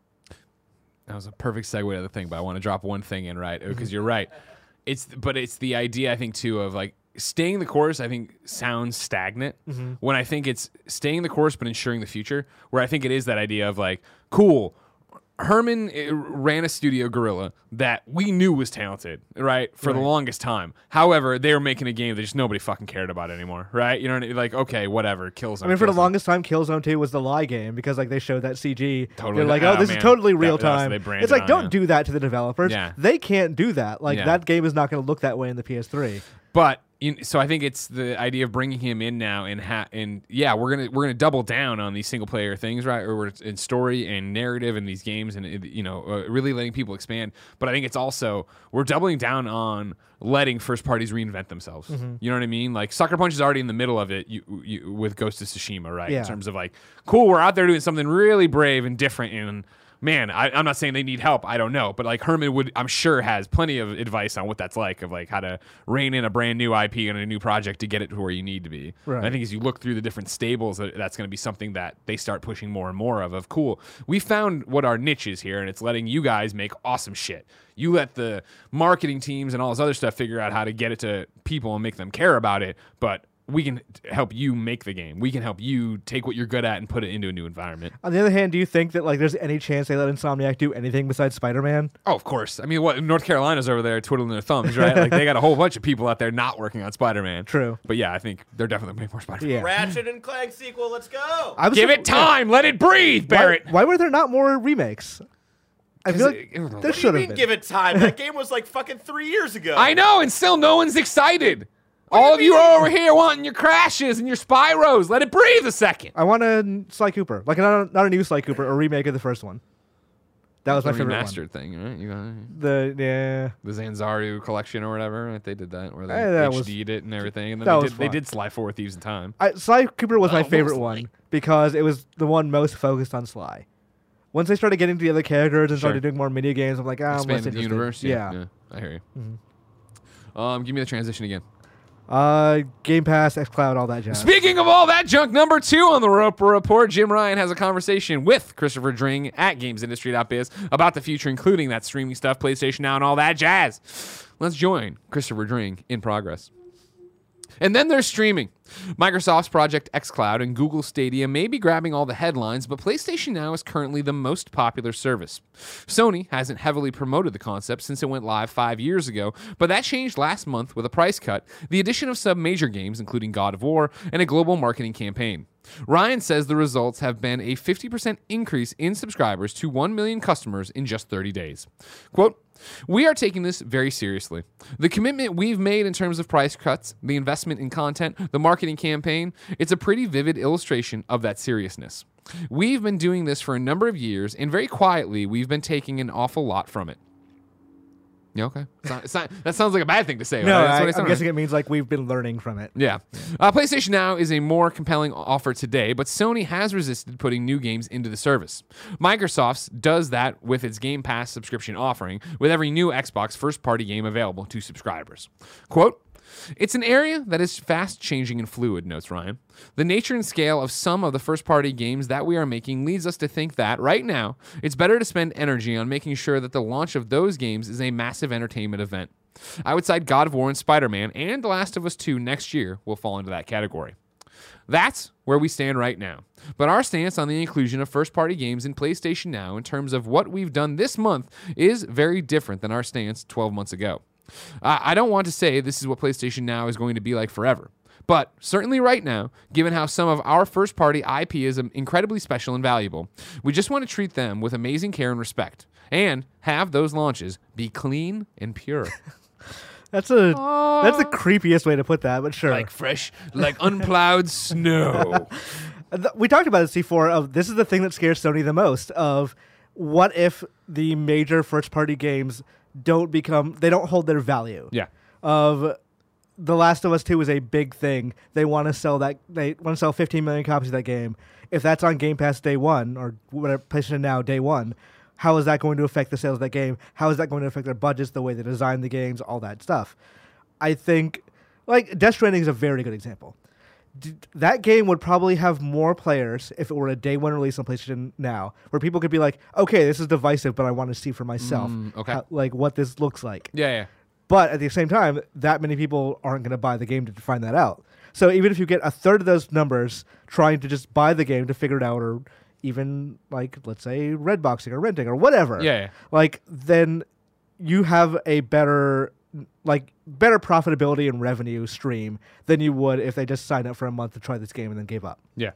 Speaker 1: That was a perfect segue to the thing, but I want to drop one thing in, right? Because you're right. It's the idea, I think, too, of like staying the course, I think, sounds stagnant when I think it's staying the course but ensuring the future, where I think it is that idea of like, cool, Herman ran a studio, Guerrilla, that we knew was talented, right, for the longest time. However, they were making a game that just nobody fucking cared about anymore, right? You know what I mean? Like, okay, whatever, Killzone.
Speaker 2: I mean, for the longest time, Killzone 2 was the lie game because, like, they showed that CG.
Speaker 1: Totally.
Speaker 2: They're like, this is totally real time. It's like, don't do that to the developers.
Speaker 1: Yeah.
Speaker 2: They can't do that. Like, that game is not going to look that way in the PS3.
Speaker 1: But so I think it's the idea of bringing him in now, and yeah, we're gonna double down on these single player things, right? Or we're in story and narrative in these games, and really letting people expand. But I think it's also we're doubling down on letting first parties reinvent themselves. You know what I mean? Like Sucker Punch is already in the middle of it you with Ghost of Tsushima, right?
Speaker 2: Yeah.
Speaker 1: In terms of like, cool, we're out there doing something really brave and different and. Man, I'm not saying they need help. I don't know. But like Herman I'm sure has plenty of advice on what that's like, of like how to rein in a brand new IP and a new project to get it to where you need to be.
Speaker 2: Right.
Speaker 1: And I think as you look through the different stables, that's going to be something that they start pushing more and more of cool, we found what our niche is here, and it's letting you guys make awesome shit. You let the marketing teams and all this other stuff figure out how to get it to people and make them care about it, but we can help you make the game. We can help you take what you're good at and put it into a new environment.
Speaker 2: On the other hand, do you think that like there's any chance they let Insomniac do anything besides Spider-Man?
Speaker 1: Oh, of course. I mean, what North Carolina's over there twiddling their thumbs, right? Like they got a whole bunch of people out there not working on Spider-Man.
Speaker 2: True.
Speaker 1: But yeah, I think they're definitely making more Spider-Man.
Speaker 2: Yeah.
Speaker 3: Ratchet and Clank sequel, let's go.
Speaker 1: Give it time. Let it breathe, Barrett.
Speaker 2: Why were there not more remakes? I feel like there should have been.
Speaker 3: Give it time. That game was like fucking 3 years ago.
Speaker 1: I know, and still no one's excited. All of you are over here wanting your Crashes and your Spyros. Let it breathe a second.
Speaker 2: I want a Sly Cooper. Like, not a new Sly Cooper, a remake of the first one. That was my favorite one.
Speaker 1: Remastered thing, right? You got
Speaker 2: the
Speaker 1: Zanzaru collection or whatever. Right? They did that, where they HD'd it and everything. And then they did Sly 4 Thieves in Time.
Speaker 2: Sly Cooper was my favorite one because it was the one most focused on Sly. Once they started getting to the other characters and started doing more mini games, I'm like, I'm less interested.
Speaker 1: The universe.
Speaker 2: Yeah,
Speaker 1: I hear you. Give me the transition again.
Speaker 2: Game Pass, xCloud, all that jazz.
Speaker 1: Speaking of all that junk, number 2 on the Roper Report, Jim Ryan has a conversation with Christopher Dring at GamesIndustry.biz about the future, including that streaming stuff, PlayStation Now, and all that jazz. Let's join Christopher Dring in progress. And then there's streaming. Microsoft's Project xCloud and Google Stadia may be grabbing all the headlines, but PlayStation Now is currently the most popular service. Sony hasn't heavily promoted the concept since it went live 5 years ago, but that changed last month with a price cut, the addition of some major games, including God of War, and a global marketing campaign. Ryan says the results have been a 50% increase in subscribers to 1 million customers in just 30 days. Quote, "We are taking this very seriously. The commitment we've made in terms of price cuts, the investment in content, the marketing campaign, it's a pretty vivid illustration of that seriousness. We've been doing this for a number of years, and very quietly, we've been taking an awful lot from it." Yeah, okay. It's not, that sounds like a bad thing to say.
Speaker 2: No,
Speaker 1: right?
Speaker 2: I'm guessing it means like we've been learning from it.
Speaker 1: Yeah. PlayStation Now is a more compelling offer today, but Sony has resisted putting new games into the service. Microsoft does that with its Game Pass subscription offering, with every new Xbox first-party game available to subscribers. Quote, "It's an area that is fast-changing and fluid," notes Ryan. "The nature and scale of some of the first-party games that we are making leads us to think that, right now, it's better to spend energy on making sure that the launch of those games is a massive entertainment event. I would cite God of War and Spider-Man and The Last of Us 2 next year will fall into that category." That's where we stand right now. But our stance on the inclusion of first-party games in PlayStation Now in terms of what we've done this month is very different than our stance 12 months ago. I don't want to say this is what PlayStation Now is going to be like forever. But certainly right now, given how some of our first-party IP is incredibly special and valuable, we just want to treat them with amazing care and respect and have those launches be clean and pure.
Speaker 2: That's the creepiest way to put that, but sure.
Speaker 1: Like fresh, like unplowed snow.
Speaker 2: We talked about this before. This is the thing that scares Sony the most. Of what if the major first-party games they don't hold their value?
Speaker 1: Yeah.
Speaker 2: Of The Last of Us 2 is a big thing. They want to sell 15 million copies of that game. If that's on Game Pass day one or whatever, PlayStation Now day one, how is that going to affect the sales of that game? How is that going to affect their budgets, the way they design the games, all that stuff? I think, like, Death Stranding is a very good example. That game would probably have more players if it were a day one release on PlayStation Now, where people could be like, okay, this is divisive, but I want to see for myself what this looks like.
Speaker 1: Yeah.
Speaker 2: But at the same time, that many people aren't going to buy the game to find that out. So even if you get a third of those numbers trying to just buy the game to figure it out, or even, like, let's say Redboxing or renting or whatever, like, then you have a better profitability and revenue stream than you would if they just signed up for a month to try this game and then gave up.
Speaker 1: Yeah.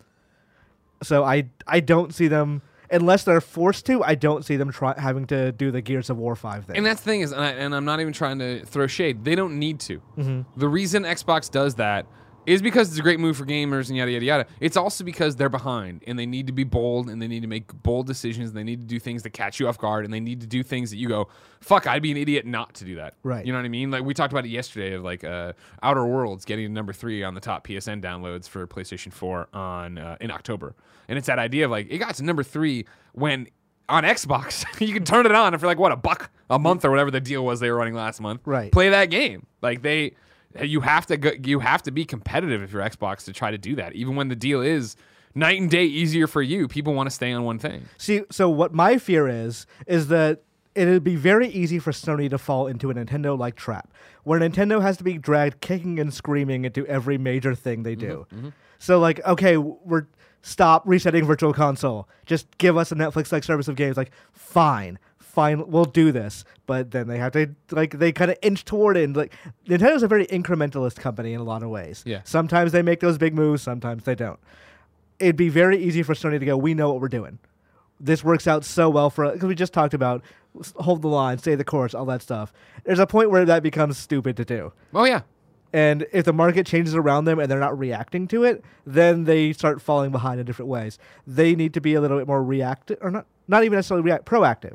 Speaker 2: So I don't see them, unless they're forced to, I don't see them having to do the Gears of War 5 thing.
Speaker 1: And that's the thing is, and I'm not even trying to throw shade, they don't need to.
Speaker 2: Mm-hmm.
Speaker 1: The reason Xbox does that is because it's a great move for gamers and yada, yada, yada. It's also because they're behind and they need to be bold and they need to make bold decisions and they need to do things that catch you off guard and they need to do things that you go, fuck, I'd be an idiot not to do that.
Speaker 2: Right.
Speaker 1: You know what I mean? Like, we talked about it yesterday of, like, Outer Worlds getting to number 3 on the top PSN downloads for PlayStation 4 in October. And it's that idea of, like, it got to number 3 when on Xbox you can turn it on and for, like, what, $1 a month or whatever the deal was they were running last month.
Speaker 2: Right.
Speaker 1: Play that game. Like, you have to be competitive if you're Xbox to try to do that. Even when the deal is night and day easier for you, people want to stay on one thing.
Speaker 2: See, so what my fear is that it would be very easy for Sony to fall into a Nintendo-like trap, where Nintendo has to be dragged kicking and screaming into every major thing they do. Mm-hmm. So, like, okay, stop resetting Virtual Console. Just give us a Netflix-like service of games. Like, fine, we'll do this. But then they have to, like, they kind of inch toward it. And, like, Nintendo's a very incrementalist company in a lot of ways.
Speaker 1: Yeah.
Speaker 2: Sometimes they make those big moves, sometimes they don't. It'd be very easy for Sony to go, we know what we're doing. This works out so well for us, because we just talked about hold the line, stay the course, all that stuff. There's a point where that becomes stupid to do.
Speaker 1: Oh, yeah.
Speaker 2: And if the market changes around them and they're not reacting to it, then they start falling behind in different ways. They need to be a little bit more reactive, or not even necessarily proactive.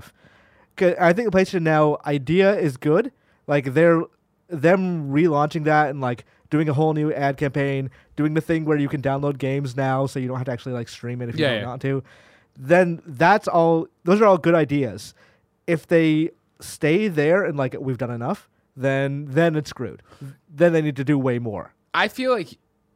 Speaker 2: I think the PlayStation Now idea is good. Like, them relaunching that and, like, doing a whole new ad campaign, doing the thing where you can download games now so you don't have to actually, like, stream it if you don't want to. Then those are all good ideas. If they stay there and, like, we've done enough, then it's screwed. Then they need to do way more.
Speaker 1: I feel like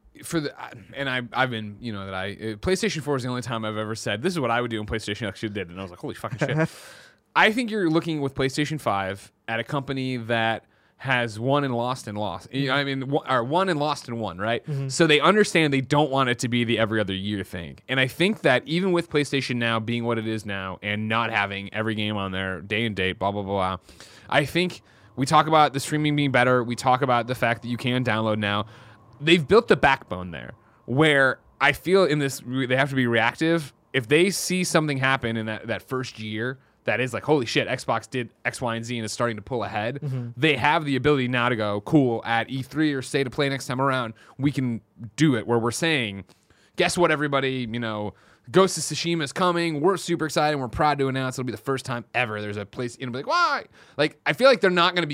Speaker 1: I've been, PlayStation 4 is the only time I've ever said, this is what I would do when PlayStation actually did. And I was like, holy fucking shit. I think you're looking with PlayStation 5 at a company that has won and lost and lost. I mean, or won and lost and won, right? Mm-hmm. So they understand they don't want it to be the every other year thing. And I think that even with PlayStation Now being what it is now and not having every game on there day and date, blah, blah, blah, I think we talk about the streaming being better. We talk about the fact that you can download now. They've built the backbone there where I feel in this, they have to be reactive. If they see something happen in that first year, that is like, holy shit, Xbox did X, Y, and Z and is starting to pull ahead. Mm-hmm. They have the ability now to go, cool, at E3 or State of Play next time around, we can do it where we're saying, guess what, everybody, Ghost of Tsushima is coming. We're super excited. And we're proud to announce it'll be the first time ever there's a place, be like, why? Like, I feel like they're not going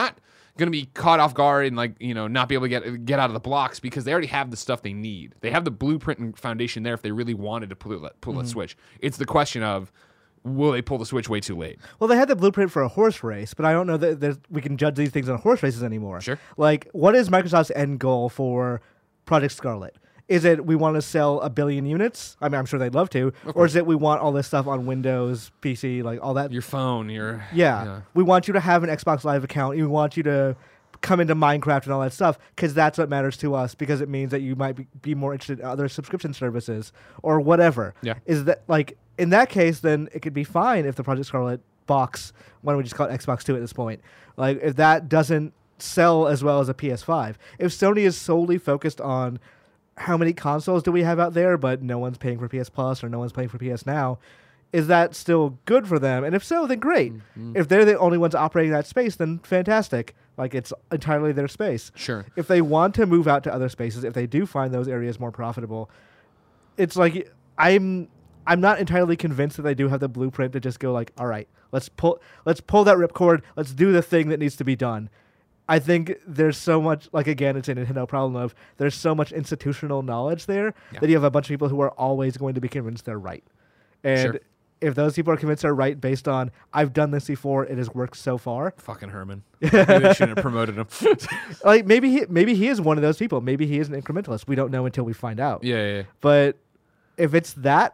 Speaker 1: to be caught off guard and not be able to get out of the blocks because they already have the stuff they need. They have the blueprint and foundation there if they really wanted to pull that switch. It's the question of, will they pull the switch way too late?
Speaker 2: Well, they had the blueprint for a horse race, but I don't know that we can judge these things on horse races anymore.
Speaker 1: Sure.
Speaker 2: Like, what is Microsoft's end goal for Project Scarlet? Is it we want to sell 1 billion units? I mean, I'm sure they'd love to. Or is it we want all this stuff on Windows, PC, like all that?
Speaker 1: Your phone,
Speaker 2: Yeah. We want you to have an Xbox Live account. We want you to come into Minecraft and all that stuff because that's what matters to us because it means that you might be more interested in other subscription services or whatever.
Speaker 1: Yeah.
Speaker 2: Is that, like, in that case, then it could be fine if the Project Scarlet box, why don't we just call it Xbox 2 at this point? Like, if that doesn't sell as well as a PS5. If Sony is solely focused on how many consoles do we have out there, but no one's paying for PS Plus or no one's paying for PS Now, is that still good for them? And if so, then great. Mm-hmm. If they're the only ones operating that space, then fantastic. Like, it's entirely their space.
Speaker 1: Sure.
Speaker 2: If they want to move out to other spaces, if they do find those areas more profitable, it's like I'm not entirely convinced that they do have the blueprint to just go like, all right, let's pull that ripcord, let's do the thing that needs to be done. I think there's so much, like, again, it's a Nintendo problem of there's so much institutional knowledge there that you have a bunch of people who are always going to be convinced they're right. And if those people are convinced they're right based on, I've done this before, it has worked so far.
Speaker 1: Fucking Herman. Maybe they shouldn't have promoted him.
Speaker 2: Like, maybe he is one of those people. Maybe he is an incrementalist. We don't know until we find out.
Speaker 1: Yeah.
Speaker 2: But if it's that,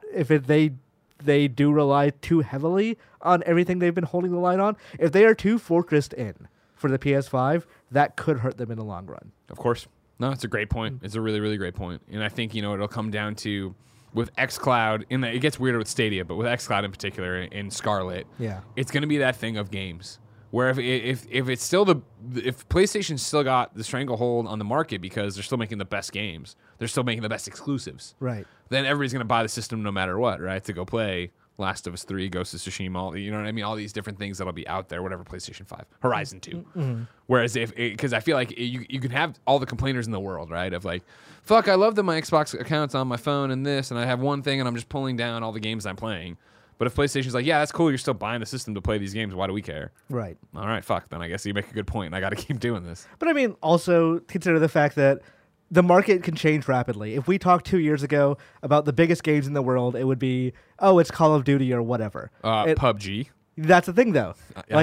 Speaker 2: they do rely too heavily on everything they've been holding the line on, if they are too fortressed in for the PS5, that could hurt them in the long run.
Speaker 1: Of course. No, it's a great point. It's a really, really great point. And I think, it'll come down to, with xCloud, it gets weirder with Stadia, but with xCloud in particular, in Scarlet, it's going to be that thing of games. Where if it's still if PlayStation's still got the stranglehold on the market because they're still making the best games, they're still making the best exclusives,
Speaker 2: right?
Speaker 1: Then everybody's going to buy the system no matter what, right? To go play Last of Us 3, Ghost of Tsushima, all, you know what I mean? All these different things that'll be out there, whatever, PlayStation 5, Horizon 2. Mm-hmm. Whereas because I feel like you can have all the complainers in the world, right? Of like, fuck, I love that my Xbox account's on my phone and this, and I have one thing and I'm just pulling down all the games I'm playing. But if PlayStation's like, yeah, that's cool, you're still buying the system to play these games, why do we care?
Speaker 2: Right.
Speaker 1: All right, fuck, then I guess you make a good point, and I got to keep doing this.
Speaker 2: But I mean, also consider the fact that the market can change rapidly. If we talked 2 years ago about the biggest games in the world, it would be, it's Call of Duty or whatever.
Speaker 1: PUBG.
Speaker 2: That's the thing, though.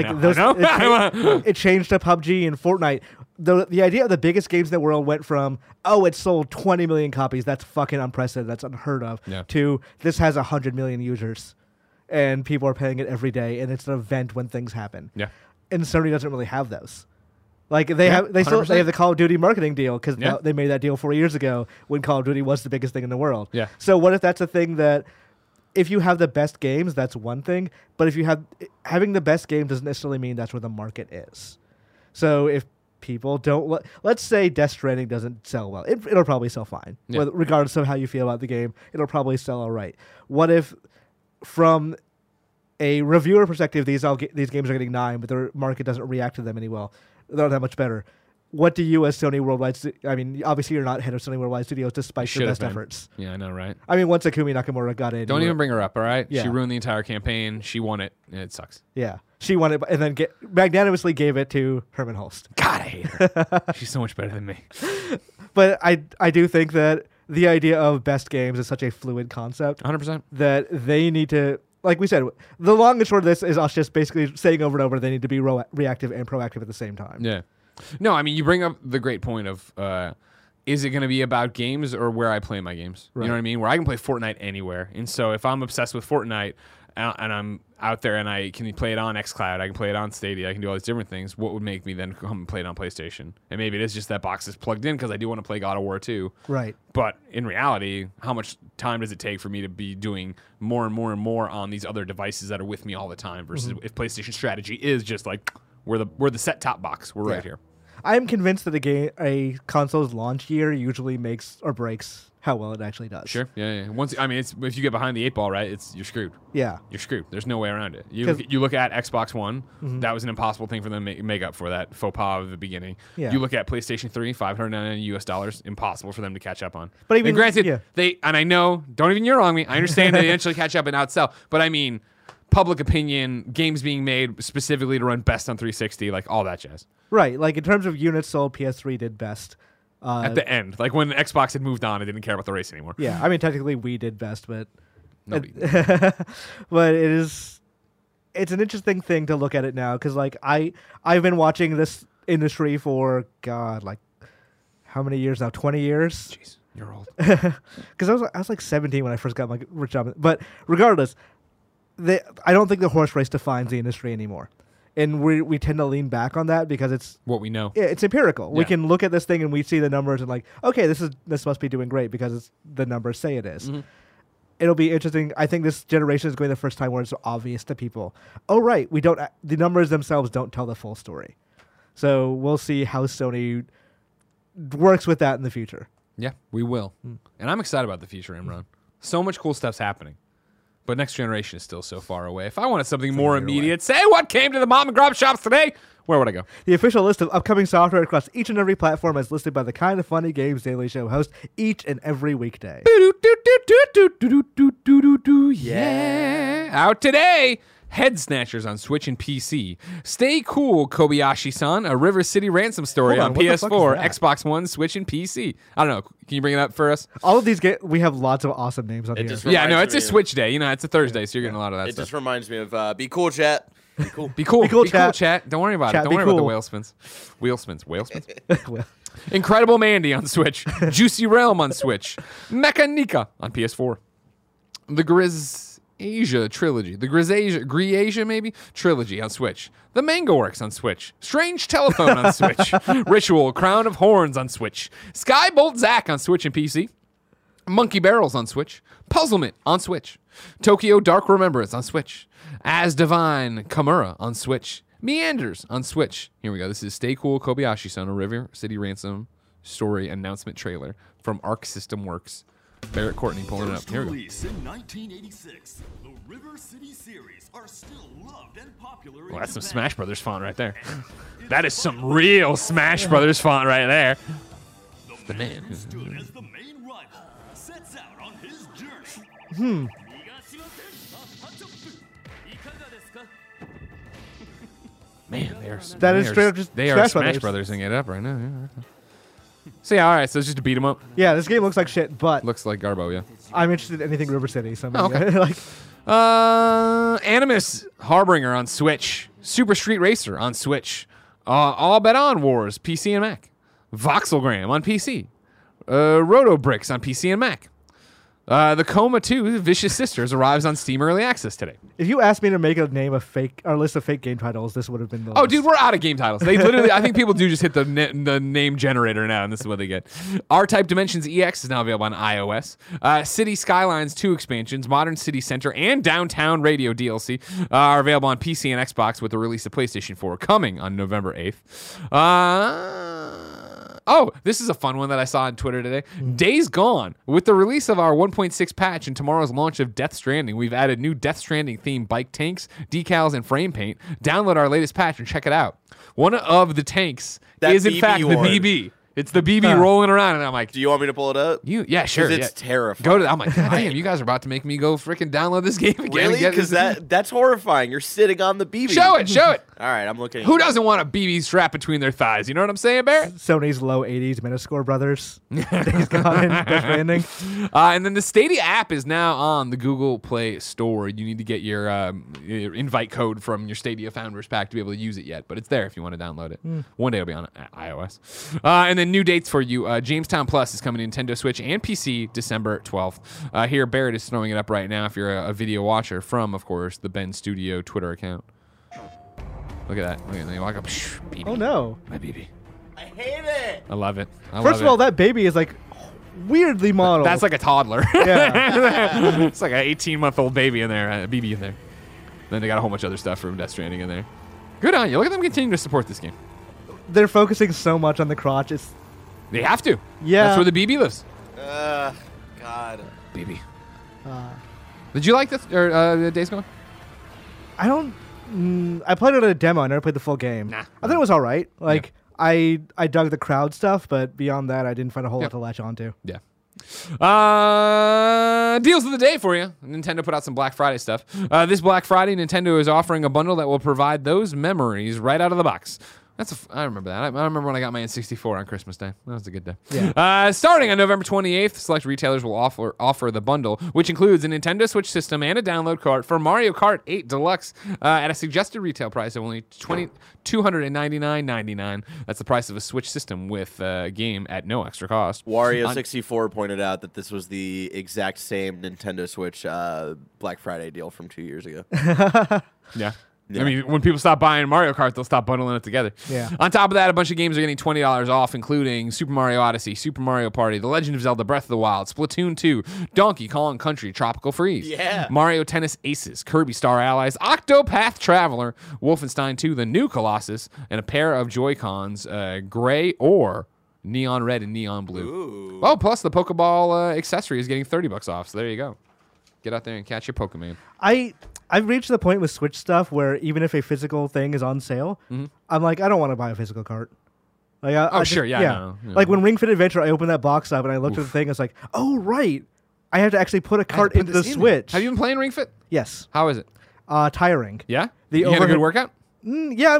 Speaker 2: It changed to PUBG and Fortnite. The idea of the biggest games in the world went from, it sold 20 million copies, that's fucking unprecedented, that's unheard of, to this has 100 million users. And people are playing it every day, and it's an event when things happen.
Speaker 1: Yeah.
Speaker 2: And Sony doesn't really have those. Like they have the Call of Duty marketing deal because they made that deal 4 years ago when Call of Duty was the biggest thing in the world.
Speaker 1: Yeah.
Speaker 2: So what if that's a thing that if you have the best games, that's one thing, but if you having the best game doesn't necessarily mean that's where the market is. So if people don't let's say Death Stranding doesn't sell well, it'll probably sell fine. Yeah. Regardless of how you feel about the game, it'll probably sell all right. What if from a reviewer perspective, these games are getting 9, but their market doesn't react to them any well. They're not that much better. What do you as Sony Worldwide... I mean, obviously you're not head of Sony Worldwide Studios despite your best efforts.
Speaker 1: Yeah, I know, right?
Speaker 2: I mean, once Akumi Nakamura got in...
Speaker 1: Don't even bring her up, all right?
Speaker 2: Yeah.
Speaker 1: She ruined the entire campaign. She won it. It sucks.
Speaker 2: Yeah. She won it and then magnanimously gave it to Herman Hulst.
Speaker 1: God, I hate her. She's so much better than me.
Speaker 2: But I do think that the idea of best games is such a fluid concept.
Speaker 1: 100%.
Speaker 2: That they need to... Like we said, the long and short of this is us just basically saying over and over they need to be reactive and proactive at the same time.
Speaker 1: Yeah. No, I mean, you bring up the great point of is it going to be about games or where I play my games? Right. You know what I mean? Where I can play Fortnite anywhere. And so if I'm obsessed with Fortnite and I'm out there and I can play it on xCloud, I can play it on Stadia, I can do all these different things, what would make me then come and play it on PlayStation? And maybe it is just that box is plugged in because I do want to play God of War 2.
Speaker 2: Right.
Speaker 1: But in reality, how much time does it take for me to be doing more and more and more on these other devices that are with me all the time versus if PlayStation strategy is just like we're the set-top box. We're right here.
Speaker 2: I am convinced that a console's launch year usually makes or breaks how well it actually does.
Speaker 1: Sure. Yeah. Once if you get behind the 8-ball, right, you're screwed.
Speaker 2: Yeah.
Speaker 1: You're screwed. There's no way around it. You look at Xbox One, that was an impossible thing for them to make up for that faux pas of the beginning.
Speaker 2: Yeah.
Speaker 1: You look at PlayStation 3, $599 US, impossible for them to catch up on.
Speaker 2: But even
Speaker 1: granted, and I know, don't even you're wrong me. I understand they eventually catch up and outsell, but I mean, public opinion, games being made specifically to run best on 360, like all that jazz.
Speaker 2: Right. Like in terms of units sold, PS3 did best.
Speaker 1: At the end, like when Xbox had moved on, it didn't care about the race anymore.
Speaker 2: Yeah, I mean technically we did best, but
Speaker 1: nobody.
Speaker 2: But it's an interesting thing to look at it now because like I've been watching this industry for like how many years now? 20 years.
Speaker 1: Jeez, you're old.
Speaker 2: Because I was like 17 when I first got my job. But regardless, I don't think the horse race defines the industry anymore. And we tend to lean back on that because it's
Speaker 1: what we know.
Speaker 2: Yeah, it's empirical.
Speaker 1: Yeah.
Speaker 2: We can look at this thing and we see the numbers and like, okay, this must be doing great because the numbers say it is. It'll be interesting. I think this generation is going the first time where it's obvious to people. Oh, right, the numbers themselves don't tell the full story. So we'll see how Sony works with that in the future.
Speaker 1: Yeah, we will. And I'm excited about the future, Imran. So much cool stuff's happening. But next generation is still so far away. If I wanted something more immediate, say what came to the mom and grub shops today, where would I go? The
Speaker 2: official list of upcoming software across each and every platform is listed by the Kind of Funny Games Daily Show host each and every weekday.
Speaker 1: Yeah. Out today. Head Snatchers on Switch and PC. Stay Cool, Kobayashi-san, a River City Ransom story on PS4, Xbox One, Switch, and PC. I don't know. Can you bring it up for us?
Speaker 2: All of these we have lots of awesome names on here.
Speaker 1: Yeah, no, it's a Switch day. You know, it's a Thursday, so you're getting a lot of that stuff.
Speaker 3: It just reminds me of Be Cool Chat. Be cool.
Speaker 1: Be cool, chat. Don't worry about it. Don't worry about the whale spins. Whale spins. Incredible Mandy on Switch. Juicy Realm on Switch. Mechanica on PS4. The Grizasia trilogy. The Grizasia maybe? Trilogy on Switch. The Mango Works on Switch. Strange Telephone on Switch. Ritual Crown of Horns on Switch. Skybolt Zack on Switch and PC. Monkey Barrels on Switch. Puzzlement on Switch. Tokyo Dark Remembrance on Switch. As Divine Kamura on Switch. Meanders on Switch. Here we go. This is Stay Cool Kobayashi-san, a River City Ransom story announcement trailer from Arc System Works. Barrett Courtney pulling it up. Here we go.
Speaker 4: Released in 1986, the River City series are still loved and popular.
Speaker 1: Well, that's some Smash Brothers font right there. That is some real Smash Brothers font right there.
Speaker 4: The man who stood as the main rival sets out on his journey.
Speaker 1: Man,
Speaker 2: they
Speaker 1: are Smash Brothers-ing it up right now. Yeah. So yeah, all right. So it's just to beat 'em up.
Speaker 2: Yeah, this game looks like shit, but
Speaker 1: looks like Garbo. Yeah.
Speaker 2: I'm interested in anything River City. So
Speaker 1: okay. Animus Harbinger on Switch. Super Street Racer on Switch. All Bet On Wars PC and Mac. Voxelgram on PC. Roto Bricks on PC and Mac. The Coma 2 Vicious Sisters arrives on Steam Early Access today.
Speaker 2: If you asked me to make a list of fake game titles, this would have been the
Speaker 1: list. Dude, we're out of game titles. They literally, I think people do just hit the name generator now, and this is what they get. R-Type Dimensions EX is now available on iOS. City Skylines 2 expansions, Modern City Center, and Downtown Radio DLC are available on PC and Xbox with the release of PlayStation 4 coming on November 8th. This is a fun one that I saw on Twitter today. Days Gone. With the release of our 1.6 patch and tomorrow's launch of Death Stranding, we've added new Death Stranding themed bike tanks, decals, and frame paint. Download our latest patch and check it out. One of the tanks is, in fact, the BB. It's the BB rolling around, and I'm like,
Speaker 3: do you want me to pull it up?
Speaker 1: Yeah, sure.
Speaker 3: It's terrifying.
Speaker 1: I'm like, damn, you guys are about to make me go freaking download this game again.
Speaker 3: Really? Because that's horrifying. You're sitting on the BB.
Speaker 1: Show it.
Speaker 3: All right, I'm looking.
Speaker 1: Who doesn't want a BB strapped between their thighs? You know what I'm saying, Barrett?
Speaker 2: Sony's low 80s Metascore brothers. Days Gone, Death Stranding.
Speaker 1: And then the Stadia app is now on the Google Play Store. You need to get your invite code from your Stadia Founders Pack to be able to use it yet, but it's there if you want to download it. One day it'll be on iOS. And then new dates for you. Jamestown Plus is coming to Nintendo Switch and PC December 12th. Here, Barrett is throwing it up right now if you're a video watcher from, of course, the Ben Studio Twitter account. Look at that. Look at that. Walk up. BB.
Speaker 2: Oh, no.
Speaker 1: My BB.
Speaker 3: I hate it.
Speaker 1: I love it.
Speaker 2: First of all, that baby is like weirdly modeled.
Speaker 1: That's like a toddler.
Speaker 2: Yeah.
Speaker 1: It's like an 18-month-old baby in there, a BB in there. Then they got a whole bunch of other stuff from Death Stranding in there. Good on you. Look at them continuing to support this game.
Speaker 2: They're focusing so much on the crotch.
Speaker 1: They have to.
Speaker 2: Yeah.
Speaker 1: That's where the BB lives. baby. Did you like this or Days Gone?
Speaker 2: I don't. I played it at a demo. I never played the full game.
Speaker 1: Nah.
Speaker 2: I thought it was all right. Like I dug the crowd stuff, but beyond that, I didn't find a whole lot to latch onto.
Speaker 1: Yeah. Deals of the day for you. Nintendo put out some Black Friday stuff. This Black Friday, Nintendo is offering a bundle that will provide those memories right out of the box. I remember that. I remember when I got my N64 on Christmas Day. That was a good day.
Speaker 2: Yeah.
Speaker 1: Starting on November 28th, select retailers will offer the bundle, which includes a Nintendo Switch system and a download cart for Mario Kart 8 Deluxe at a suggested retail price of only $299.99. That's the price of a Switch system with a game at no extra cost.
Speaker 3: Wario64 pointed out that this was the exact same Nintendo Switch Black Friday deal from 2 years ago.
Speaker 1: Yeah. I mean, when people stop buying Mario Kart, they'll stop bundling it together.
Speaker 2: Yeah.
Speaker 1: On top of that, a bunch of games are getting $20 off, including Super Mario Odyssey, Super Mario Party, The Legend of Zelda Breath of the Wild, Splatoon 2, Donkey Kong Country Tropical Freeze, Mario Tennis Aces, Kirby Star Allies, Octopath Traveler, Wolfenstein 2, The New Colossus, and a pair of Joy-Cons, gray or neon red and neon blue.
Speaker 3: Ooh.
Speaker 1: Oh, plus the Pokeball accessory is getting $30 off, so there you go. Get out there and catch your Pokemon.
Speaker 2: I've reached the point with Switch stuff where even if a physical thing is on sale, I'm like, I don't want to buy a physical cart. Like,
Speaker 1: sure, yeah. No.
Speaker 2: Like when Ring Fit Adventure, I opened that box up and I looked at the thing. It's like, oh right, I have to actually put a cart into the Switch.
Speaker 1: Have you been playing Ring Fit?
Speaker 2: Yes.
Speaker 1: How is it?
Speaker 2: Tiring.
Speaker 1: Yeah. You had a good workout?
Speaker 2: Yeah.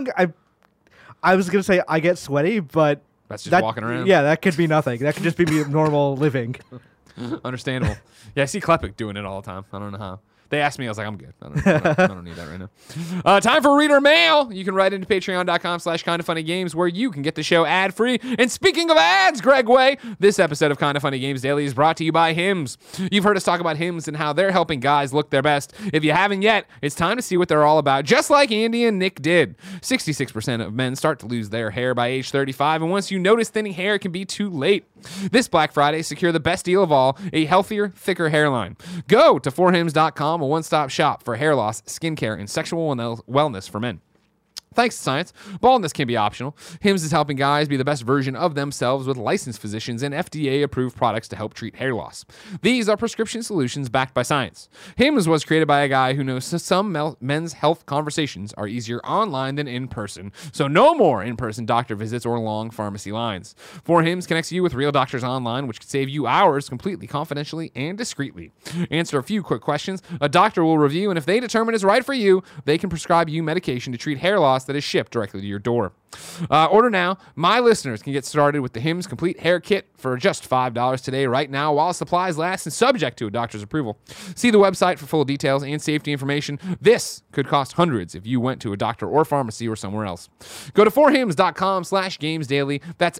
Speaker 2: I was gonna say I get sweaty, but
Speaker 1: that's just walking around.
Speaker 2: Yeah, that could be nothing. That could just be normal living.
Speaker 1: Understandable. Yeah, I see Klepek doing it all the time. I don't know how. They asked me, I was like, I'm good. I don't need that right now. Time for reader mail. You can write into patreon.com/kindoffunnygames where you can get the show ad-free. And speaking of ads, Greg Way, this episode of Kinda Funny Games Daily is brought to you by Hims. You've heard us talk about Hims and how they're helping guys look their best. If you haven't yet, it's time to see what they're all about, just like Andy and Nick did. 66% of men start to lose their hair by age 35, and once you notice thinning hair, it can be too late. This Black Friday, secure the best deal of all, a healthier, thicker hairline. Go to forhims.com, a one-stop shop for hair loss, skincare, and sexual wellness for men. Thanks to science, baldness can be optional. Hims is helping guys be the best version of themselves with licensed physicians and FDA-approved products to help treat hair loss. These are prescription solutions backed by science. Hims was created by a guy who knows some men's health conversations are easier online than in person, so no more in-person doctor visits or long pharmacy lines. For Hims connects you with real doctors online, which can save you hours completely confidentially and discreetly. Answer a few quick questions, a doctor will review, and if they determine it's right for you, they can prescribe you medication to treat hair loss that is shipped directly to your door. Order now. My listeners can get started with the Hims Complete Hair Kit for just $5 today, right now, while supplies last and subject to a doctor's approval. See the website for full details and safety information. This could cost hundreds if you went to a doctor or pharmacy or somewhere else. Go to forhims.com/gamesdaily. That's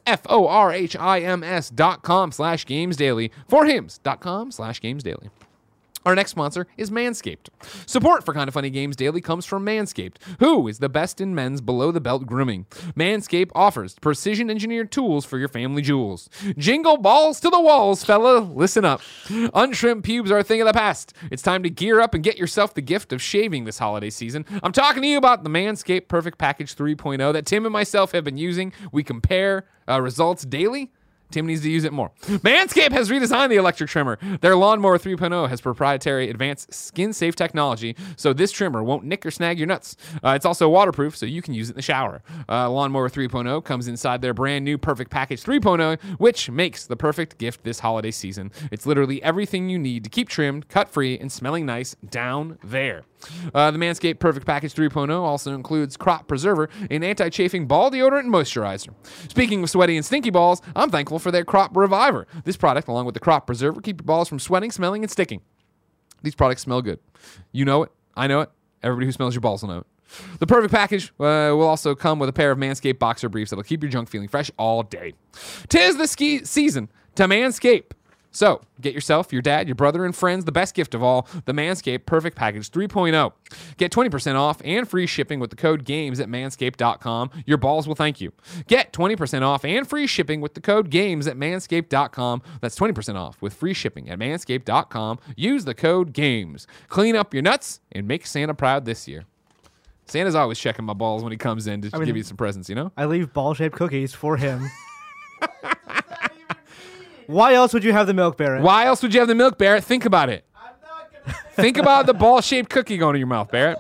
Speaker 1: FORHIMS.com/gamesdaily. Forhims.com/gamesdaily. Our next sponsor is Manscaped. Support for Kinda Funny Games Daily comes from Manscaped, who is the best in men's below-the-belt grooming. Manscaped offers precision-engineered tools for your family jewels. Jingle balls to the walls, fella. Listen up. Untrimmed pubes are a thing of the past. It's time to gear up and get yourself the gift of shaving this holiday season. I'm talking to you about the Manscaped Perfect Package 3.0 that Tim and myself have been using. We compare results daily. Tim needs to use it more. Manscaped has redesigned the electric trimmer. Their Lawnmower 3.0 has proprietary advanced skin-safe technology, so this trimmer won't nick or snag your nuts. It's also waterproof, so you can use it in the shower. Lawnmower 3.0 comes inside their brand new Perfect Package 3.0, which makes the perfect gift this holiday season. It's literally everything you need to keep trimmed, cut-free, and smelling nice down there. The Manscaped Perfect Package 3.0 also includes Crop Preserver, an anti-chafing ball deodorant and moisturizer. Speaking of sweaty and stinky balls, I'm thankful for their Crop Reviver. This product, along with the Crop Preserver, keep your balls from sweating, smelling, and sticking. These products smell good. You know it. I know it. Everybody who smells your balls will know it. The Perfect Package will also come with a pair of Manscaped boxer briefs that'll keep your junk feeling fresh all day. 'Tis the season to Manscaped. So, get yourself, your dad, your brother, and friends the best gift of all, the Manscaped Perfect Package 3.0. Get 20% off and free shipping with the code GAMES at manscaped.com. Your balls will thank you. Get 20% off and free shipping with the code GAMES at manscaped.com. That's 20% off with free shipping at manscaped.com. Use the code GAMES. Clean up your nuts and make Santa proud this year. Santa's always checking my balls when he comes in to give you some presents, you know?
Speaker 2: I leave ball-shaped cookies for him. Why else would you have the milk, Barrett?
Speaker 1: Why else would you have the milk, Barrett? Think about it. I'm not gonna think about the ball-shaped cookie going in your mouth, Barrett.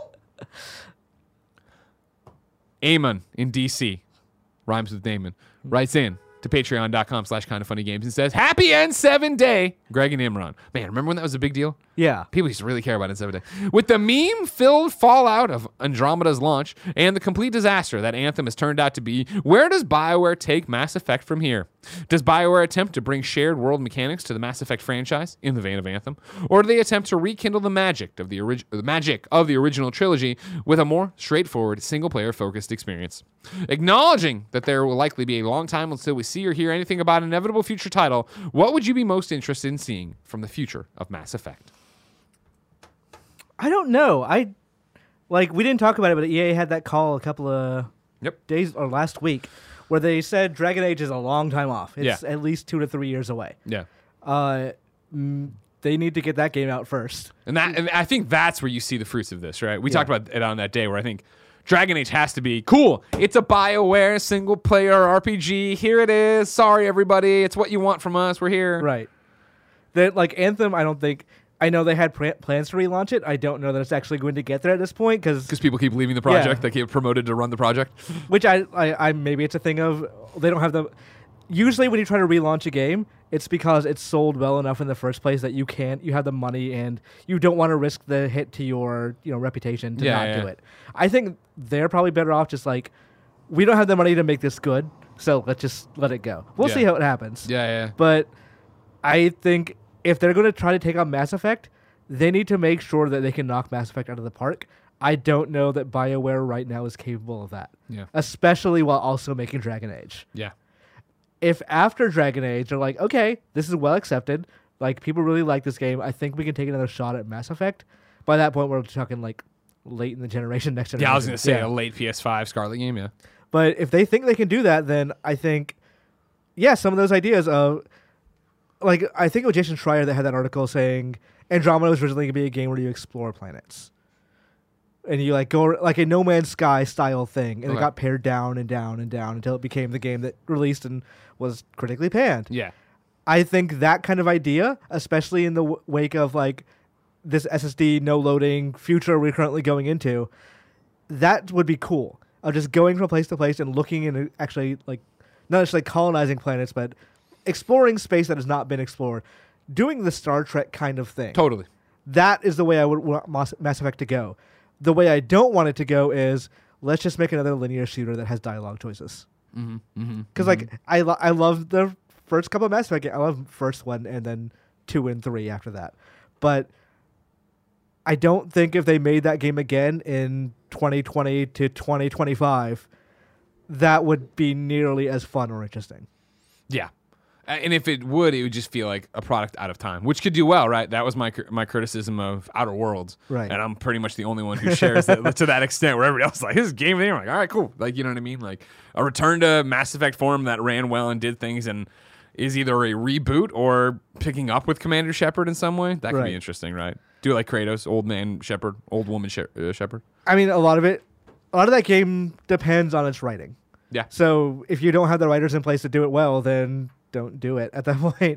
Speaker 1: Eamon in DC, rhymes with Damon, writes in to patreon.com/kindoffunnygames and says, Happy N7 Day, Greg and Imran. Man, remember when that was a big deal?
Speaker 2: Yeah.
Speaker 1: People used to really care about N7 Day. With the meme-filled fallout of Andromeda's launch and the complete disaster that Anthem has turned out to be, where does BioWare take Mass Effect from here? Does BioWare attempt to bring shared world mechanics to the Mass Effect franchise in the vein of Anthem? Or do they attempt to rekindle the magic of the original trilogy with a more straightforward, single-player focused experience? Acknowledging that there will likely be a long time until we see or hear anything about an inevitable future title, what would you be most interested in seeing from the future of Mass Effect?
Speaker 2: I don't know. We didn't talk about it, but EA had that call a couple of days or last week where they said Dragon Age is a long time off. It's at least 2 to 3 years away.
Speaker 1: Yeah.
Speaker 2: They need to get that game out first.
Speaker 1: And I think that's where you see the fruits of this, right? We talked about it on that day where I think Dragon Age has to be cool. It's a BioWare single-player RPG. Here it is. Sorry, everybody. It's what you want from us. We're here.
Speaker 2: Right. That Anthem, I don't think... I know they had plans to relaunch it. I don't know that it's actually going to get there at this point because
Speaker 1: people keep leaving the project. They get promoted to run the project.
Speaker 2: Which I maybe it's a thing of they don't have the. Usually, when you try to relaunch a game, it's because it's sold well enough in the first place that you have the money and you don't want to risk the hit to your reputation to not do it. I think they're probably better off just we don't have the money to make this good, so let's just let it go. We'll see how it happens.
Speaker 1: Yeah.
Speaker 2: But I think. If they're going to try to take on Mass Effect, they need to make sure that they can knock Mass Effect out of the park. I don't know that BioWare right now is capable of that.
Speaker 1: Yeah.
Speaker 2: Especially while also making Dragon Age.
Speaker 1: Yeah.
Speaker 2: If after Dragon Age they're like, okay, this is well accepted, people really like this game, I think we can take another shot at Mass Effect. By that point, we're talking late in the generation, next generation.
Speaker 1: Yeah, I was going to say a late PS5 Scarlet game, yeah.
Speaker 2: But if they think they can do that, then I think, some of those ideas of... I think it was Jason Schreier that had that article saying Andromeda was originally going to be a game where you explore planets. And you go a No Man's Sky style thing. And it got pared down and down and down until it became the game that released and was critically panned.
Speaker 1: Yeah.
Speaker 2: I think that kind of idea, especially in the wake of this SSD no loading future we're currently going into, that would be cool. Of just going from place to place and looking and actually not actually colonizing planets, but exploring space that has not been explored, doing the Star Trek kind of thing.
Speaker 1: Totally.
Speaker 2: That is the way I would want Mass Effect to go. The way I don't want it to go is let's just make another linear shooter that has dialogue choices. Because I love the first couple of Mass Effect games. I love first one and then 2 and 3 after that. But I don't think if they made that game again in 2020 to 2025, that would be nearly as fun or interesting.
Speaker 1: Yeah. And if it would just feel like a product out of time, which could do well, right? That was my criticism of Outer Worlds.
Speaker 2: Right.
Speaker 1: And I'm pretty much the only one who shares that to that extent, where everybody else is this is game thing. I'm all right, cool. You know what I mean? A return to Mass Effect form that ran well and did things and is either a reboot or picking up with Commander Shepard in some way. That could be interesting, right? Do it like Kratos, old man Shepard, old woman Shepard.
Speaker 2: I mean, a lot of that game depends on its writing.
Speaker 1: Yeah.
Speaker 2: So if you don't have the writers in place to do it well, then don't do it at that point.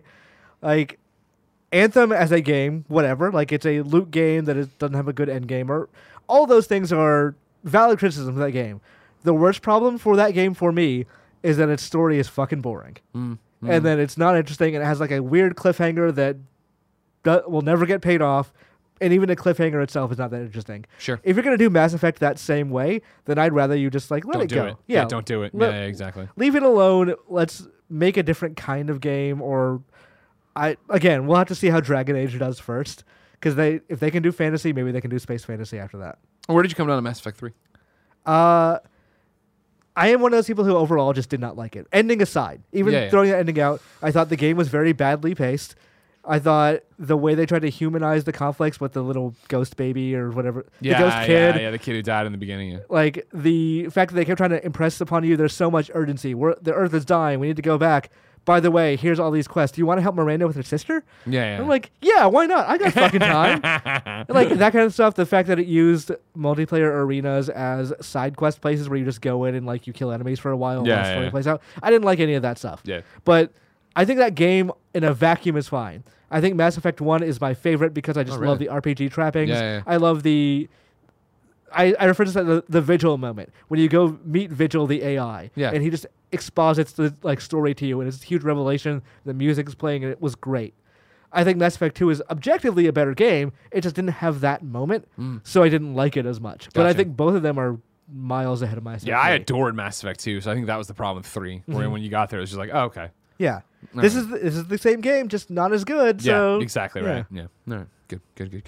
Speaker 2: Anthem as a game, whatever. It's a loot game that doesn't have a good end game. Or all those things are valid criticisms of that game. The worst problem for that game for me is that its story is fucking boring. And then it's not interesting and it has a weird cliffhanger that will never get paid off. And even the cliffhanger itself is not that interesting.
Speaker 1: Sure.
Speaker 2: If you're going to do Mass Effect that same way, then I'd rather you just let it go.
Speaker 1: Yeah, don't do it. Yeah, exactly.
Speaker 2: Leave it alone. Let's make a different kind of game. Or, we'll have to see how Dragon Age does first. Because if they can do fantasy, maybe they can do space fantasy after that.
Speaker 1: Where did you come down to Mass Effect 3?
Speaker 2: I am one of those people who overall just did not like it. Ending aside, throwing that ending out, I thought the game was very badly paced. I thought the way they tried to humanize the conflicts with the little ghost baby or whatever, the ghost kid.
Speaker 1: Yeah, the kid who died in the beginning.
Speaker 2: Yeah. The fact that they kept trying to impress upon you, there's so much urgency. The Earth is dying. We need to go back. By the way, here's all these quests. Do you want to help Miranda with her sister?
Speaker 1: Yeah.
Speaker 2: I'm why not? I got fucking time. That kind of stuff. The fact that it used multiplayer arenas as side quest places where you just go in and you kill enemies for a while while the story plays out. I didn't like any of that stuff.
Speaker 1: Yeah.
Speaker 2: But I think that game in a vacuum is fine. I think Mass Effect 1 is my favorite because I just love the RPG trappings.
Speaker 1: Yeah.
Speaker 2: I love the... I refer to this as the Vigil moment. When you go meet Vigil, the AI, and he just exposits the story to you, and it's a huge revelation. The music is playing, and it was great. I think Mass Effect 2 is objectively a better game. It just didn't have that moment, so I didn't like it as much. Gotcha. But I think both of them are miles ahead of Mass Effect 3.
Speaker 1: I adored Mass Effect 2, so I think that was the problem with 3, where when you got there, it was just like, oh, okay.
Speaker 2: Yeah. This is the same game, just not as good. So
Speaker 1: yeah, exactly right. Yeah. All right. Good.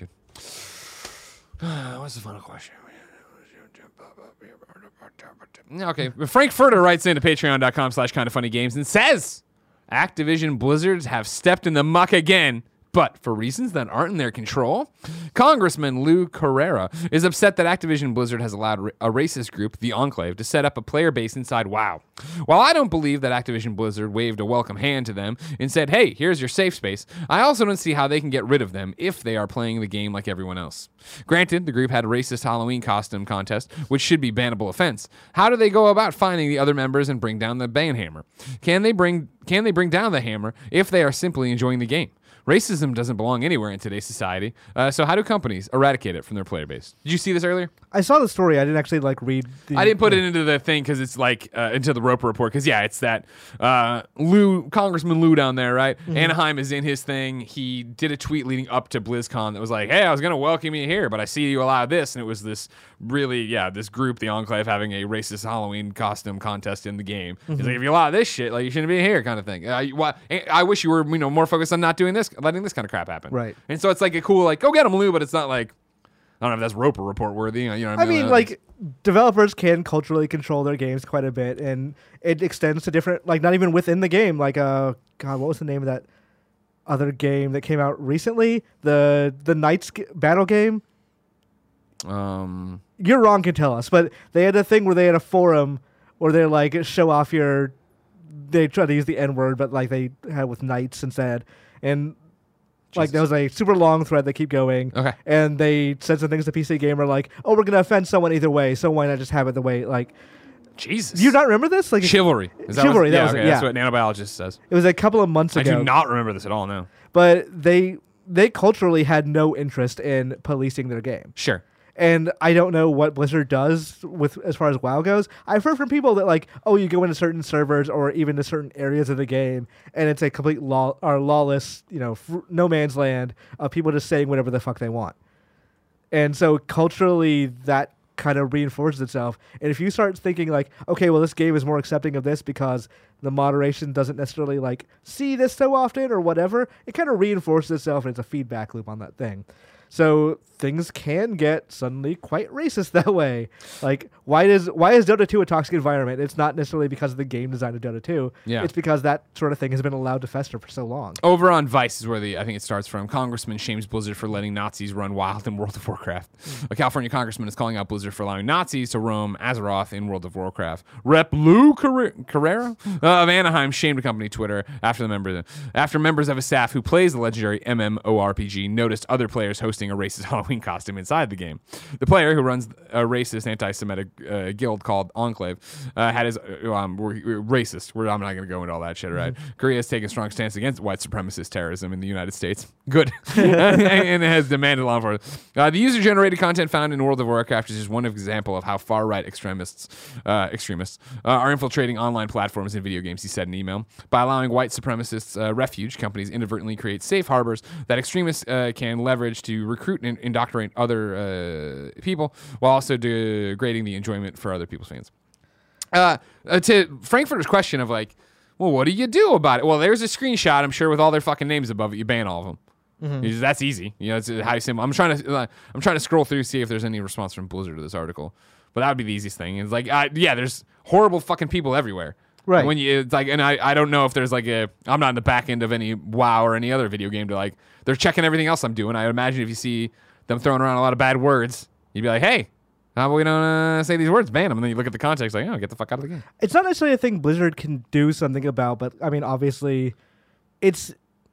Speaker 1: What's the final question? Okay. Frankfurter writes into patreon.com/kindoffunnygames and says Activision Blizzards have stepped in the muck again, but for reasons that aren't in their control. Congressman Lou Carrera is upset that Activision Blizzard has allowed a racist group, the Enclave, to set up a player base inside WoW. While I don't believe that Activision Blizzard waved a welcome hand to them and said, hey, here's your safe space, I also don't see how they can get rid of them if they are playing the game like everyone else. Granted, the group had a racist Halloween costume contest, which should be bannable offense. How do they go about finding the other members and bring down the ban hammer? Can they bring down the hammer if they are simply enjoying the game? Racism doesn't belong anywhere in today's society. So how do companies eradicate it from their player base? Did you see this earlier?
Speaker 2: I saw the story. I didn't actually read.
Speaker 1: I didn't put it into the thing because it's into the Roper report. Because it's that Congressman Lou down there, right? Mm-hmm. Anaheim is in his thing. He did a tweet leading up to BlizzCon that was like, "Hey, I was gonna welcome you here, but I see you allow this," and it was this this group, the Enclave, having a racist Halloween costume contest in the game. Mm-hmm. He's like, "If you allow this shit, you shouldn't be here," kind of thing. I wish you were more focused on not doing this, letting this kind of crap happen.
Speaker 2: Right.
Speaker 1: And so it's like a cool go get him, Lou, but it's not like. I don't know if that's Roper report worthy. You know what I mean?
Speaker 2: Developers can culturally control their games quite a bit, and it extends to different, not even within the game. God, what was the name of that other game that came out recently? The Knights battle game? You're wrong, can tell us, but they had a thing where they had a forum where they show off they try to use the N-word, but they had with Knights instead, and there was a super long thread that keep going.
Speaker 1: Okay.
Speaker 2: And they said some things to PC Gamer oh, we're going to offend someone either way, so why not just have it the way,
Speaker 1: Jesus.
Speaker 2: Do you not remember this?
Speaker 1: Chivalry.
Speaker 2: Chivalry,
Speaker 1: that's what Nanobiologist says.
Speaker 2: It was a couple of months ago.
Speaker 1: I do not remember this at all, no.
Speaker 2: But they culturally had no interest in policing their game.
Speaker 1: Sure.
Speaker 2: And I don't know what Blizzard does as far as WoW goes. I've heard from people that you go into certain servers or even to certain areas of the game, and it's a complete lawless, no man's land of people just saying whatever the fuck they want. And so culturally, that kind of reinforces itself. And if you start thinking okay, well, this game is more accepting of this because the moderation doesn't necessarily see this so often or whatever, it kind of reinforces itself, and it's a feedback loop on that thing. So things can get suddenly quite racist that way. Why is Dota 2 a toxic environment? It's not necessarily because of the game design of Dota 2.
Speaker 1: Yeah.
Speaker 2: It's because that sort of thing has been allowed to fester for so long.
Speaker 1: Over on Vice is where I think it starts from. Congressman shames Blizzard for letting Nazis run wild in World of Warcraft. A California congressman is calling out Blizzard for allowing Nazis to roam Azeroth in World of Warcraft. Rep. Lou Carrera of Anaheim shamed company Twitter after members of his staff who plays the legendary MMORPG noticed other players hosting a racist Halloween costume inside the game. The player, who runs a racist anti-Semitic guild called Enclave, had his racist. I'm not going to go into all that shit, right? Mm-hmm. Korea has taken a strong stance against white supremacist terrorism in the United States. Good. and has demanded law enforcement. The user-generated content found in World of Warcraft is just one example of how far-right extremists are infiltrating online platforms and video games, he said in an email. By allowing white supremacists refuge, companies inadvertently create safe harbors that extremists can leverage to recruit and indoctrinate other people while also degrading the enjoyment for other people's fans. To Frankfurter's question of well, what do you do about it? Well, there's a screenshot, I'm sure, with all their fucking names above it. You ban all of them. Mm-hmm. That's easy. It's how simple. I'm trying to scroll through, see if there's any response from Blizzard to this article. But that would be the easiest thing. It's there's horrible fucking people everywhere.
Speaker 2: Right.
Speaker 1: When and I don't know if there's I'm not in the back end of any WoW or any other video game to they're checking everything else I'm doing. I would imagine if you see them throwing around a lot of bad words, you'd be like, hey, how about we don't say these words, ban them. And then you look at the context get the fuck out of the game.
Speaker 2: It's not necessarily a thing Blizzard can do something about, but I mean, obviously it's,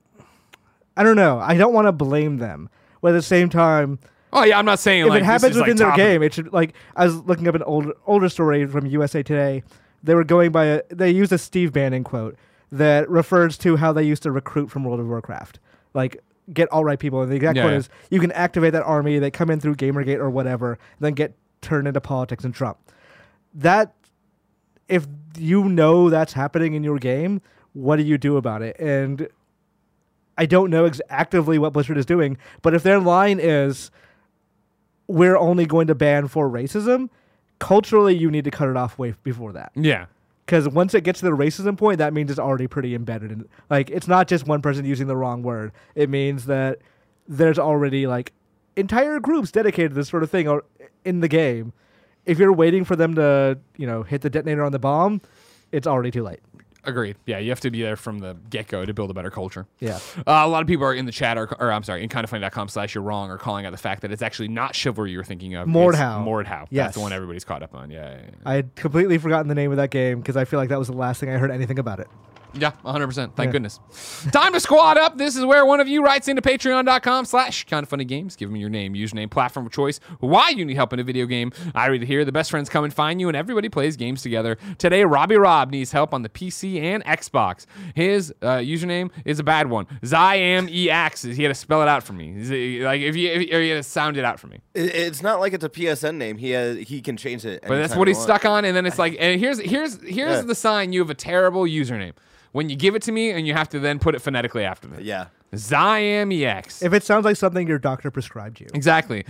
Speaker 2: I don't know. I don't want to blame them. But at the same time,
Speaker 1: oh yeah, I'm not saying
Speaker 2: if it happens within their game, it should I was looking up an older story from USA Today. They were going by they used a Steve Bannon quote that refers to how they used to recruit from World of Warcraft. Like, get alt-right people. And the exact quote is, you can activate that army, they come in through Gamergate or whatever, then get turned into politics and Trump. That, if you know that's happening in your game, what do you do about it? And I don't know actively what Blizzard is doing, but if their line is, we're only going to ban for racism, culturally you need to cut it off way before that.
Speaker 1: Yeah.
Speaker 2: Because once it gets to the racism point, that means it's already pretty embedded in. Like, it's not just one person using the wrong word. It means that there's already like entire groups dedicated to this sort of thing in the game. If you're waiting for them to, hit the detonator on the bomb, it's already too late.
Speaker 1: Agreed. Yeah, you have to be there from the get-go to build a better culture.
Speaker 2: Yeah.
Speaker 1: A lot of people are in the chat, in kindoffunny.com/you're wrong, are calling out the fact that it's actually not chivalry you're thinking of.
Speaker 2: Mordhau.
Speaker 1: Mordhau.
Speaker 2: Yes.
Speaker 1: That's the one everybody's caught up on. Yeah.
Speaker 2: I had completely forgotten the name of that game because I feel like that was the last thing I heard anything about it.
Speaker 1: Yeah, 100%. Thank goodness. Time to squad up. This is where one of you writes into patreon.com/kindoffunnygames. Give them your name, username, platform of choice, why you need help in a video game. I read it here. The best friends come and find you, and everybody plays games together. Today, Robbie Rob needs help on the PC and Xbox. His username is a bad one. ZyamEX. He had to spell it out for me. Like if he had to sound it out for me.
Speaker 3: It's not like it's a PSN name. He can change it.
Speaker 1: But that's what he's stuck on, and then it's like, and here's the sign you have a terrible username. When you give it to me and you have to then put it phonetically after that.
Speaker 3: Yeah.
Speaker 1: ZyamEX.
Speaker 2: If it sounds like something your doctor prescribed you.
Speaker 1: Exactly.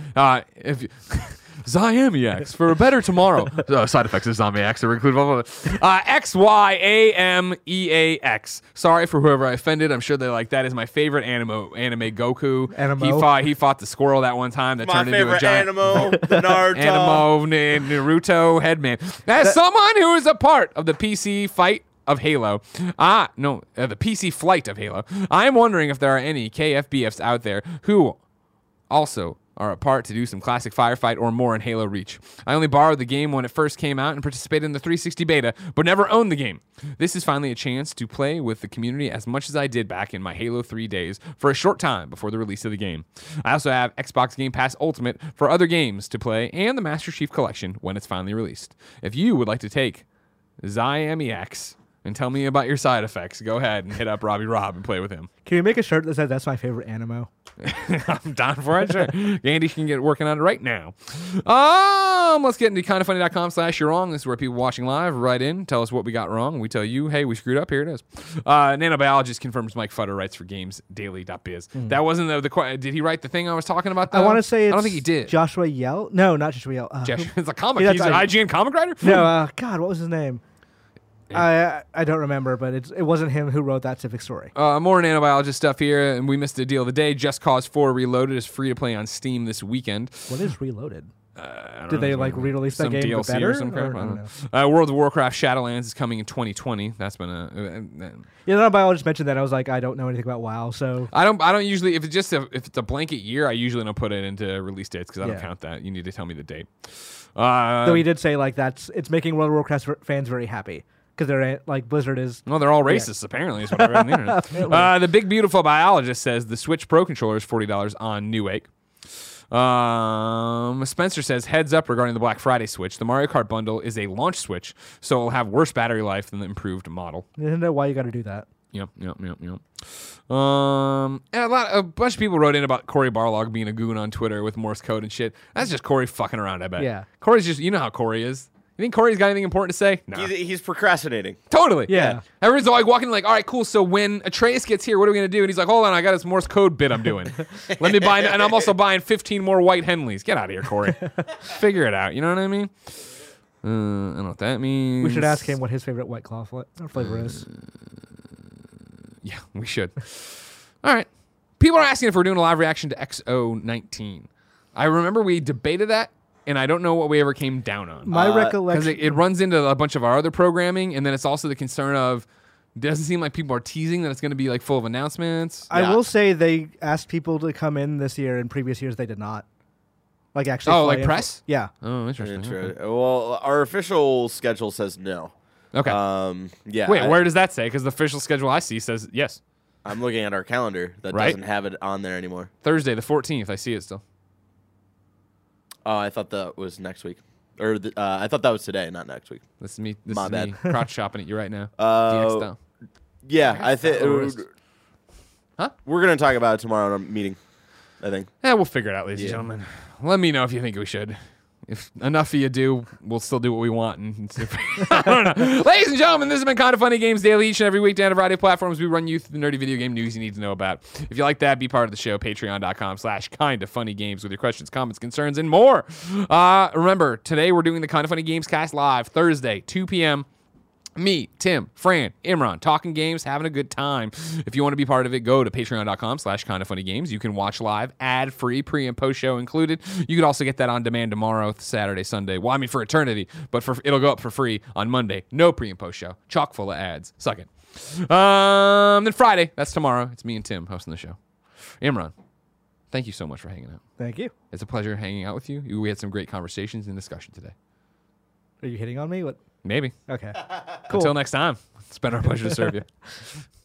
Speaker 1: ZyamEX for a better tomorrow. Side effects of ZyamEX are included. XYAMEAX. Sorry for whoever I offended. I'm sure they're like, that is my favorite anime Goku. He fought the squirrel that one time that turned into a giant.
Speaker 3: Animo, the Naruto.
Speaker 1: Naruto headman. As someone who is a part of the PC fight of Halo. The PC flight of Halo. I'm wondering if there are any KFBFs out there who also are a part to do some classic firefight or more in Halo Reach. I only borrowed the game when it first came out and participated in the 360 beta, but never owned the game. This is finally a chance to play with the community as much as I did back in my Halo 3 days for a short time before the release of the game. I also have Xbox Game Pass Ultimate for other games to play and the Master Chief Collection when it's finally released. If you would like to take ZyamEX and tell me about your side effects, go ahead and hit up Robbie Rob and play with him.
Speaker 2: Can you make a shirt that says that's my favorite animo?
Speaker 1: I'm down for it. Sure. Andy can get working on it right now. Let's get into kindoffunny.com/you're wrong. This is where people watching live write in, tell us what we got wrong. We tell you, hey, we screwed up. Here it is. Nanobiologist confirms Mike Futter writes for GamesDaily.biz. That wasn't the did he write the thing I was talking about, though?
Speaker 2: I want to say I
Speaker 1: don't think he did.
Speaker 2: Joshua Yell? No, not Joshua Yell.
Speaker 1: It's a comic. He's an IGN comic writer?
Speaker 2: No, God, what was his name? I don't remember, but it wasn't him who wrote that specific story.
Speaker 1: More nanobiologist stuff here, and we missed a deal of the day. Just Cause 4 Reloaded is free to play on Steam this weekend.
Speaker 2: What is Reloaded? Did they re-release that game
Speaker 1: DLC
Speaker 2: better?
Speaker 1: Or some crap? I don't know. World of Warcraft Shadowlands is coming in 2020. That's been
Speaker 2: the nanobiologist mentioned that. I was like, I don't know anything about WoW, so
Speaker 1: I don't usually if it's a blanket year, I usually don't put it into release dates because I don't count that. You need to tell me the date.
Speaker 2: Though he did say like it's making World of Warcraft fans very happy. Because they're like Blizzard is.
Speaker 1: No, they're all racist. Apparently, is what I read on the internet. The Big Beautiful Biologist says the Switch Pro controller is $40 on Newegg. Spencer says heads up regarding the Black Friday Switch. The Mario Kart bundle is a launch Switch, so it'll have worse battery life than the improved model.
Speaker 2: I don't know why you got to do that.
Speaker 1: Yep. And a bunch of people wrote in about Cory Barlog being a goon on Twitter with Morse code and shit. That's just Cory fucking around, I bet.
Speaker 2: Yeah.
Speaker 1: Cory's just, you know how Cory is. You think Cory's got anything important to say? No.
Speaker 3: He's procrastinating.
Speaker 1: Totally.
Speaker 2: Yeah.
Speaker 1: Everyone's like walking like, all right, cool. So when Atreus gets here, what are we going to do? And he's like, hold on, I got this Morse code bit I'm doing. Let me buy, and I'm also buying 15 more white Henleys. Get out of here, Cory. Figure it out. You know what I mean? I don't know what that means.
Speaker 2: We should ask him what his favorite White Claw flavor is.
Speaker 1: Yeah, we should. All right. People are asking if we're doing a live reaction to XO19. I remember we debated that. And I don't know what we ever came down on.
Speaker 2: My recollection...
Speaker 1: Because it runs into a bunch of our other programming, and then it's also the concern of, it doesn't seem like people are teasing that it's going to be like full of announcements.
Speaker 2: I will say they asked people to come in this year. In previous years, they did not. Like actually.
Speaker 1: Oh, like press?
Speaker 2: Yeah.
Speaker 1: Oh, interesting. Okay.
Speaker 3: Well, our official schedule says no.
Speaker 1: Okay.
Speaker 3: Yeah.
Speaker 1: Wait, where does that say? Because the official schedule I see says yes.
Speaker 3: I'm looking at our calendar that doesn't have it on there anymore.
Speaker 1: Thursday, the 14th. I see it still.
Speaker 3: Oh, I thought that was next week. Or I thought that was today, not next week.
Speaker 1: This is me
Speaker 3: My bad.
Speaker 1: crotch shopping at you right now.
Speaker 3: Yeah, I think
Speaker 1: Huh?
Speaker 3: We're gonna talk about it tomorrow in our meeting. I think.
Speaker 1: Yeah, we'll figure it out, ladies and gentlemen. Let me know if you think we should. If enough of you do, we'll still do what we want. And I don't know. Ladies and gentlemen, this has been Kind of Funny Games Daily. Each and every week down a variety of platforms, we run you through the nerdy video game news you need to know about. If you like that, be part of the show. Patreon.com/kindoffunnygames with your questions, comments, concerns, and more. Remember, today we're doing the Kind of Funny Games cast live Thursday, 2 p.m. Me, Tim, Fran, Imran, talking games, having a good time. If you want to be part of it, go to patreon.com/kindoffunnygames. You can watch live, ad-free, pre- and post-show included. You can also get that on demand tomorrow, Saturday, Sunday. Well, I mean for eternity, but it'll go up for free on Monday. No pre- and post-show. Chock full of ads. Suck it. Then Friday, that's tomorrow. It's me and Tim hosting the show. Imran, thank you so much for hanging out.
Speaker 2: Thank you.
Speaker 1: It's a pleasure hanging out with you. We had some great conversations and discussion today.
Speaker 2: Are you hitting on me? What?
Speaker 1: Maybe.
Speaker 2: Okay. Cool.
Speaker 1: Until next time, it's been our pleasure to serve you.